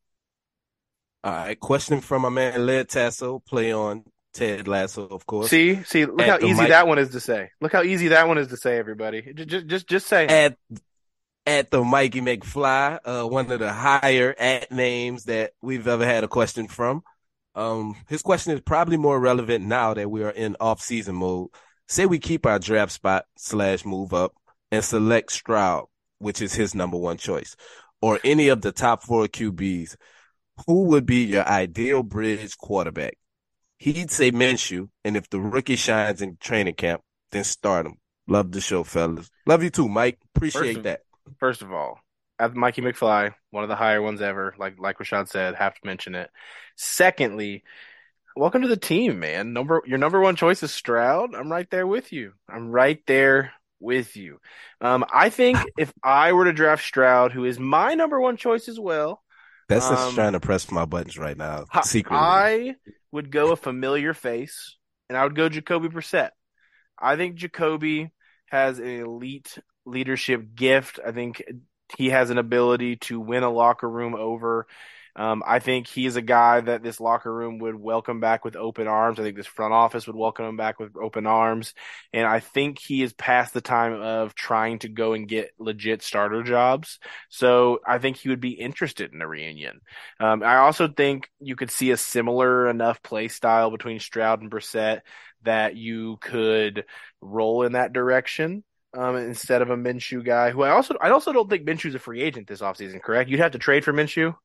All right. Question from my man Led Tasso. Play on Ted Lasso, of course. See, see, look how At the easy Mike that one is to say. Look how easy that one is to say, everybody. Just, just, just, just saying. at at the Mikey McFly, uh, one of the higher at names that we've ever had a question from. Um, his question is probably more relevant now that we are in off-season mode. Say we keep our draft spot slash move up and select Stroud, which is his number one choice, or any of the top four Q Bs. Who would be your ideal bridge quarterback? He'd say Minshew, and if the rookie shines in training camp, then start him. Love the show, fellas. Love you too, Mike. First Appreciate of, that. first of all, at Mikey McFly, one of the higher ones ever, like like Rashad said, have to mention it. Secondly, welcome to the team, man. Number your number one choice is Stroud. I'm right there with you. I'm right there with you. Um, I think if I were to draft Stroud, who is my number one choice as well, That's just um, trying to press my buttons right now, I secretly. I would go a familiar face, and I would go Jacoby Brissett. I think Jacoby has an elite leadership gift. I think he has an ability to win a locker room over. Um, I think he's a guy that this locker room would welcome back with open arms. I think this front office would welcome him back with open arms. And I think he is past the time of trying to go and get legit starter jobs. So I think he would be interested in a reunion. Um, I also think you could see a similar enough play style between Stroud and Brissett that you could roll in that direction. Um, instead of a Minshew guy, who I also I also don't think Minshew's a free agent this offseason, correct? You'd have to trade for Minshew.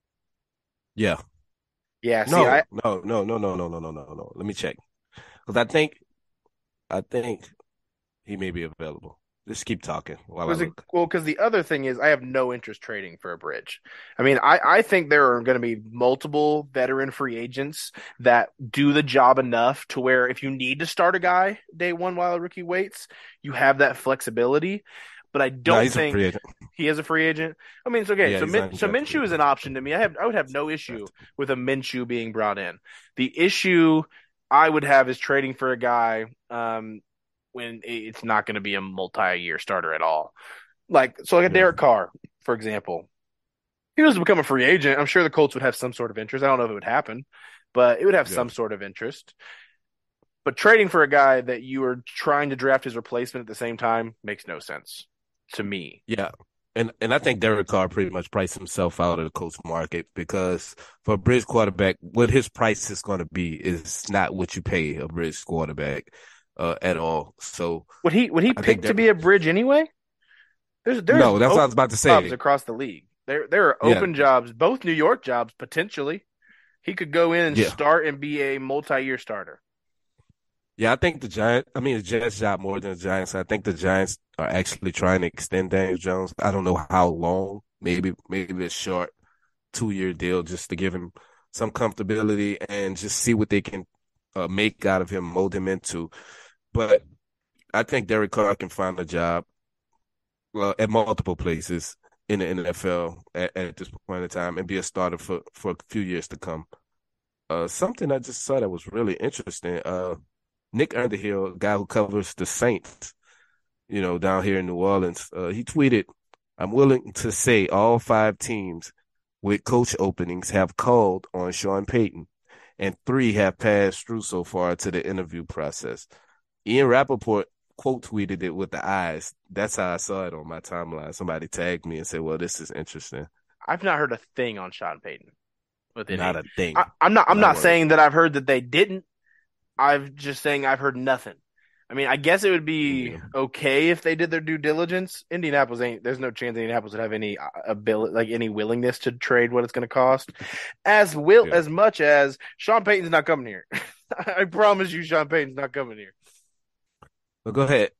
Yeah. Yeah, see, I No, no, no, no, no, no, no, no, no, no. Let me check. Because I think, I think he may be available. Just keep talking while I was it look. well because the other thing is I have no interest trading for a bridge. I mean, I I think there are going to be multiple veteran free agents that do the job enough to where if you need to start a guy day one while a rookie waits, you have that flexibility. But I No, don't he's a think free agent. he is a free agent. I mean, it's okay. Yeah, So he's Min, so undrafted free Minshew is an agent. option to me. I have I would have no issue with a Minshew being brought in. The issue I would have is trading for a guy um, when it's not going to be a multi-year starter at all. Like so, like a Yeah, Derek Carr, for example. If he was to become a free agent, I'm sure the Colts would have some sort of interest. I don't know if it would happen, but it would have yeah, some sort of interest. But trading for a guy that you are trying to draft his replacement at the same time makes no sense to me. yeah. And and I think Derek Carr pretty much priced himself out of the Colts market because for a bridge quarterback, what his price is going to be is not what you pay a bridge quarterback uh, at all. So Would he would he I think pick to that be a bridge anyway? There's there's no, that's what I open was about to jobs say. across the league. There there are Yeah, open jobs, both New York jobs potentially. He could go in and yeah. start and be a multi-year starter. Yeah, I think the Giants, I mean, the Jets job more than the Giants. I think the Giants are actually trying to extend Daniel Jones. I don't know how long, maybe, maybe a short two year deal just to give him some comfortability and just see what they can uh, make out of him, mold him into. But I think Derek Carr can find a job uh, at multiple places in the N F L at, at this point in time and be a starter for, for a few years to come. Uh, something I just saw that was really interesting. Uh, Nick Underhill, a guy who covers the Saints, you know, down here in New Orleans, uh, he tweeted, I'm willing to say all five teams with coach openings have called on Sean Payton, and three have passed through so far to the interview process. Ian Rappaport quote tweeted it with the eyes. That's how I saw it on my timeline. Somebody tagged me and said, well, this is interesting. I've not heard a thing on Sean Payton within Not a. a thing. I, I'm not. I'm Not a not word. saying that I've heard that they didn't. I'm just saying I've heard nothing. I mean, I guess it would be Yeah. okay if they did their due diligence. Indianapolis ain't. There's no chance Indianapolis would have any uh, ability, like any willingness to trade what it's going to cost. As will Yeah. as much as Sean Payton's not coming here. I promise you, Sean Payton's not coming here. But go ahead.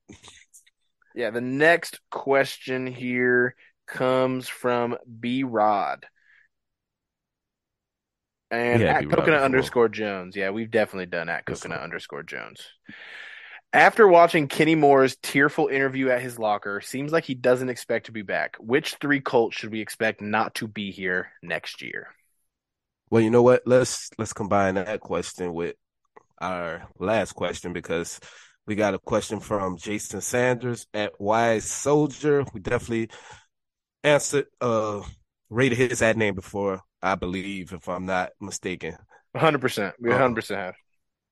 Yeah, the next question here comes from B Rod We and had at B-Rob coconut before. underscore Jones. Yeah, we've definitely done at Yes, sir. coconut underscore Jones. After watching Kenny Moore's tearful interview at his locker, seems like he doesn't expect to be back. Which three Colts should we expect not to be here next year? Well, you know what? Let's let's combine that question with our last question because we got a question from Jason Sanders at Wise Soldier. We definitely answered uh rated his ad name before, I believe, if I'm not mistaken. one hundred percent. We Uh, one hundred percent have.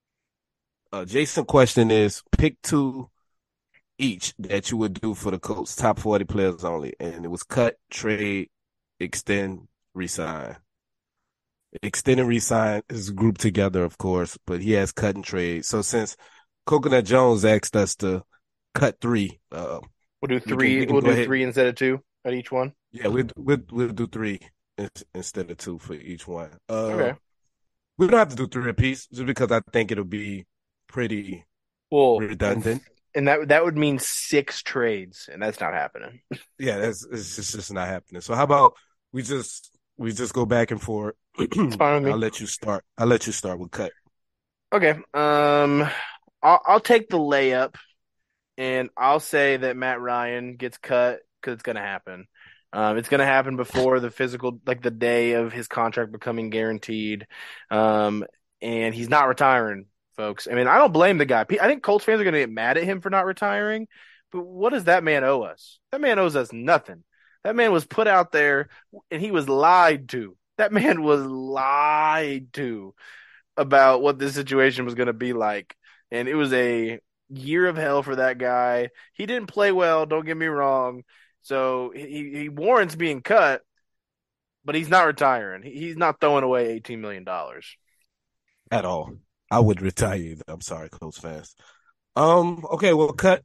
uh Jason question is pick two each that you would do for the Colts, top forty players only. And it was cut, trade, extend, resign. Extend and resign is grouped together, of course, but he has cut and trade. So since Coconut Jones asked us to cut three, uh, We'll do we can three. we can We'll go do ahead. three instead of two at each one. Yeah, we'll we'll, we'll do three instead of two for each one. Uh, Okay. we don't have to do three apiece just because I think it'll be pretty Well, and, redundant. and that that would mean six trades, and that's not happening. Yeah, that's it's just, just not happening. So how about we just we just go back and forth. It's fine with I'll me. let you start. I'll let you start with cut. Okay. Um, I'll I'll take the layup, and I'll say that Matt Ryan gets cut because it's going to happen. Um, it's going to happen before the physical, like the day of his contract becoming guaranteed. Um, and he's not retiring, folks. I mean, I don't blame the guy. I think Colts fans are going to get mad at him for not retiring, but what does that man owe us? That man owes us nothing. That man was put out there and he was lied to. That man was lied to about what this situation was going to be like. And it was a year of hell for that guy. He didn't play well, don't get me wrong. So he, he warrants being cut, but he's not retiring. He, he's not throwing away eighteen million dollars. At all. I would retire you. I'm sorry, Colts fans. Um, okay, well, cut.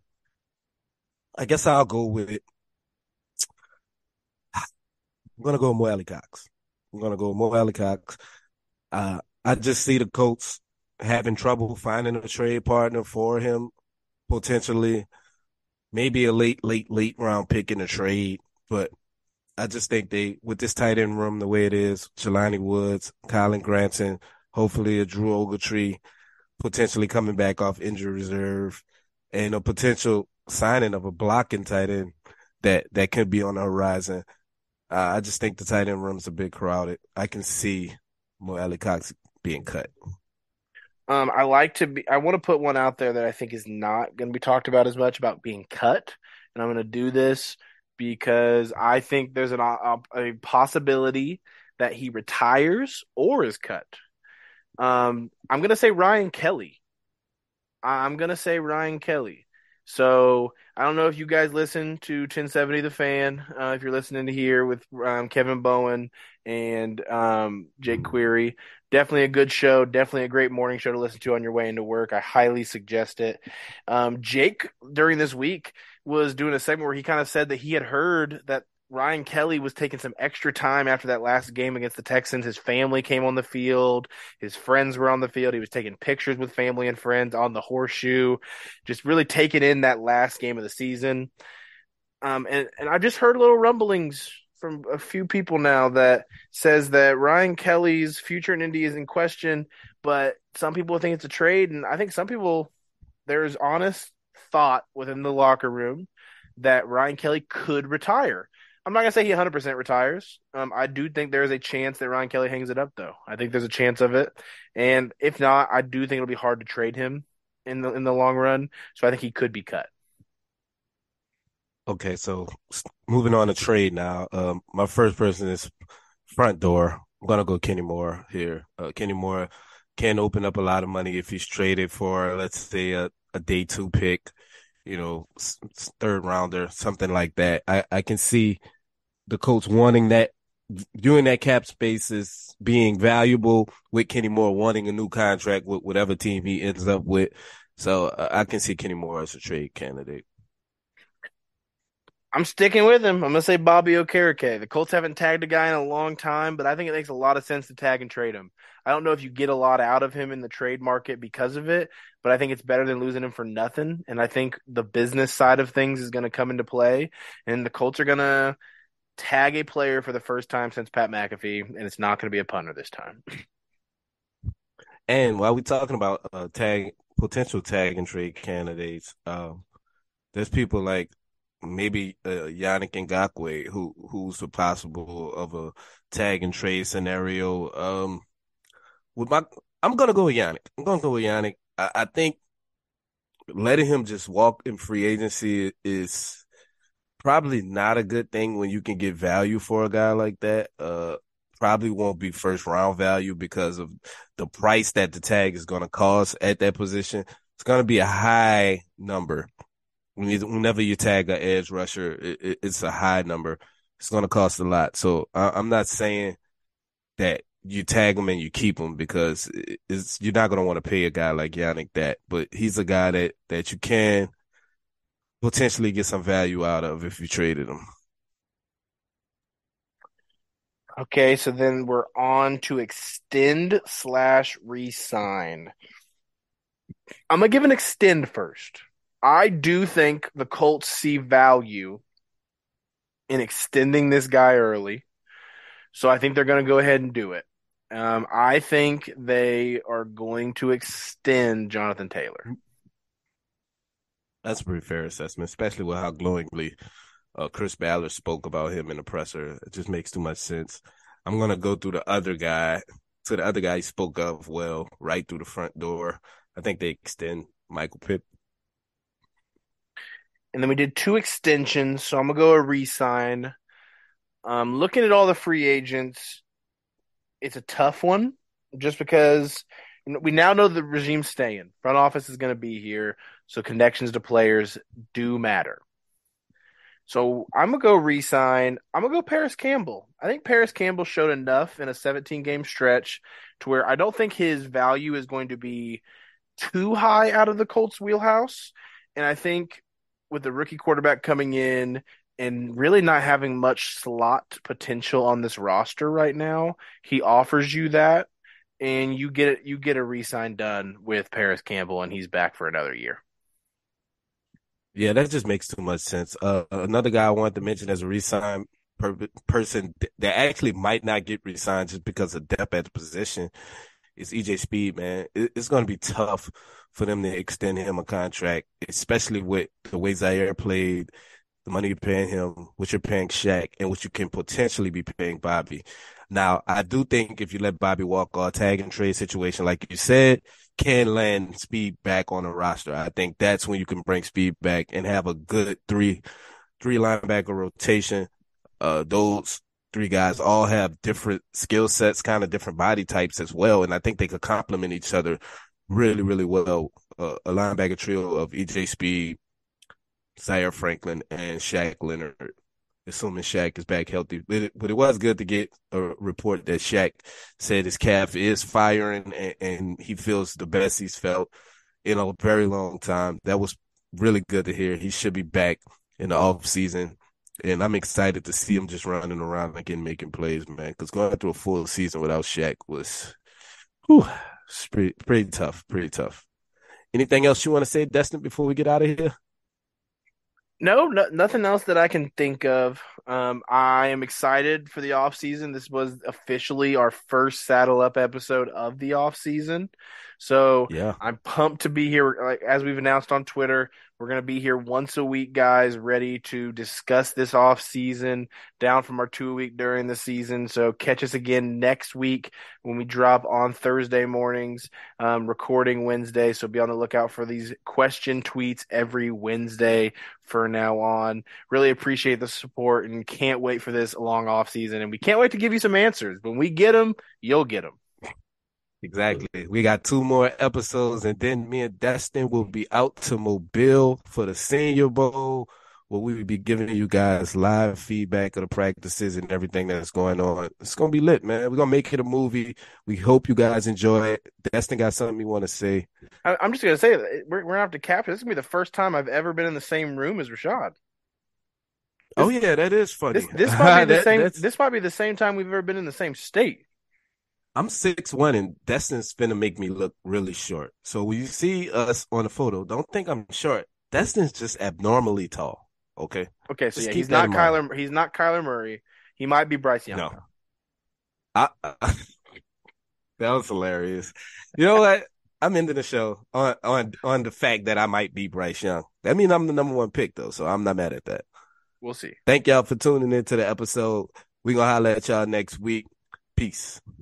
I guess I'll go with it. I'm gonna go with Mo Alley Cox. I'm gonna go with Mo Alley Cox. Uh, I just see the Colts having trouble finding a trade partner for him, potentially. Maybe a late, late, late round pick in a trade, but I just think they, with this tight end room the way it is, Jelani Woods, Colin Granson, hopefully a Drew Ogletree, potentially coming back off injury reserve, and a potential signing of a blocking tight end that that could be on the horizon. Uh, I just think the tight end room's a bit crowded. I can see Mo Alley Cox being cut. Um, I like to be. I want to put one out there that I think is not going to be talked about as much about being cut, and I'm going to do this because I think there's an, a, a possibility that he retires or is cut. Um, I'm gonna say Ryan Kelly. I'm gonna say Ryan Kelly. So I don't know if you guys listen to ten seventy The Fan. Uh, if you're listening to here with um, Kevin Bowen and um, Jake Query, definitely a good show. Definitely a great morning show to listen to on your way into work. I highly suggest it. Um, Jake during this week was doing a segment where he kind of said that he had heard that Ryan Kelly was taking some extra time after that last game against the Texans. His family came on the field. His friends were on the field. He was taking pictures with family and friends on the horseshoe, just really taking in that last game of the season. Um, and, and I just heard little rumblings from a few people now that says that Ryan Kelly's future in Indy is in question, but some people think it's a trade. And I think some people, there's honest thought within the locker room that Ryan Kelly could retire. I'm not gonna say he one hundred percent retires. Um, I do think there is a chance that Ryan Kelly hangs it up, though. I think there's a chance of it, and if not, I do think it'll be hard to trade him in the in the long run. So I think he could be cut. Okay, so moving on to trade now. Um, my first person is front door. I'm gonna go Kenny Moore here. Uh, Kenny Moore can open up a lot of money if he's traded for, let's say, a, a day two pick, you know, third rounder, something like that. I, I can see the Colts wanting that, viewing that cap space as being valuable, with Kenny Moore wanting a new contract with whatever team he ends up with. So uh, I can see Kenny Moore as a trade candidate. I'm sticking with him. I'm gonna say Bobby Okereke. The Colts haven't tagged a guy in a long time, but I think it makes a lot of sense to tag and trade him. I don't know if you get a lot out of him in the trade market because of it, but I think it's better than losing him for nothing. And I think the business side of things is going to come into play, and the Colts are going to tag a player for the first time since Pat McAfee, and it's not going to be a punter this time. And while we're talking about uh, tag potential tag and trade candidates, um, there's people like maybe uh, Yannick Ngakoue, who who's a possible of a tag and trade scenario. Um, with my, I'm gonna go with Yannick. I'm gonna go with Yannick. I, I think letting him just walk in free agency is probably not a good thing when you can get value for a guy like that. Uh, probably won't be first round value because of the price that the tag is going to cost at that position. It's going to be a high number. Whenever you tag an edge rusher, it, it's a high number. It's going to cost a lot. So I, I'm not saying that you tag him and you keep him, because it's, you're not going to want to pay a guy like Yannick that, but he's a guy that, that you can potentially get some value out of if you traded him. Okay, so then we're on to extend slash resign. I'm gonna give an extend first. I do think the Colts see value in extending this guy early, so I think they're gonna go ahead and do it. Um, I think they are going to extend Jonathan Taylor. That's a pretty fair assessment, especially with how glowingly uh, Chris Ballard spoke about him in the presser. It just makes too much sense. I'm going to go through the other guy, to the other guy he spoke of well, right through the front door. I think they extend Michael Pitt. And then we did two extensions, so I'm going to go a re-sign. Um, looking at all the free agents, it's a tough one just because we now know the regime's staying. Front office is going to be here, so connections to players do matter. So I'm going to go re-sign. I'm going to go Paris Campbell. I think Paris Campbell showed enough in a seventeen-game stretch to where I don't think his value is going to be too high out of the Colts' wheelhouse. And I think with the rookie quarterback coming in and really not having much slot potential on this roster right now, he offers you that, and you get it. You get a re-sign done with Paris Campbell, and he's back for another year. Yeah, that just makes too much sense. Uh, another guy I wanted to mention as a re-sign per- person that actually might not get re-signed just because of depth at the position is E J Speed, man. It, it's going to be tough for them to extend him a contract, especially with the way Zaire played, the money you're paying him, what you're paying Shaq, and what you can potentially be paying Bobby. Now, I do think if you let Bobby walk or tag and trade situation, like you said, can land Speed back on the roster. I think that's when you can bring Speed back and have a good three three linebacker rotation. Uh, those three guys all have different skill sets, kind of different body types as well, and I think they could complement each other really, really well. Uh, a linebacker trio of E J Speed, Zaire Franklin, and Shaq Leonard, assuming Shaq is back healthy. But it, but it was good to get a report that Shaq said his calf is firing and, and he feels the best he's felt in a very long time. That was really good to hear. He should be back in the off season. And I'm excited to see him just running around again, making plays, man. Because going through a full season without Shaq was, whew, pretty, pretty tough, pretty tough. Anything else you want to say, Destin, before we get out of here? No, no, nothing else that I can think of. Um, I am excited for the off season. This was officially our first Saddle Up episode of the off season. So Yeah. I'm pumped to be here. Like, as we've announced on Twitter, we're going to be here once a week, guys, ready to discuss this off season, down from our two a week during the season. So catch us again next week when we drop on Thursday mornings, um, recording Wednesday. So be on the lookout for these question tweets every Wednesday for now on. Really appreciate the support and can't wait for this long off season. And we can't wait to give you some answers. When we get them, you'll get them. Exactly. We got two more episodes, and then me and Destin will be out to Mobile for the Senior Bowl, where we will be giving you guys live feedback of the practices and everything that's going on. It's going to be lit, man. We're going to make it a movie. We hope you guys enjoy it. Destin got something you want to say? I, I'm just going to say that we're, we're going to have to cap it. This is going to be the first time I've ever been in the same room as Rashad. This, oh, yeah, that is funny. This, this might be the that, same. This might be the same time we've ever been in the same state. I'm six one, and Destin's finna make me look really short. So when you see us on the photo, don't think I'm short. Destin's just abnormally tall. Okay. Okay, so just yeah, keep he's that not in mind. Kyler. He's not Kyler Murray. He might be Bryce Young. No. I, I, that was hilarious. You know what? I'm ending the show on on on the fact that I might be Bryce Young. That means I'm the number one pick, though, so I'm not mad at that. We'll see. Thank y'all for tuning into the episode. We're gonna holler at y'all next week. Peace.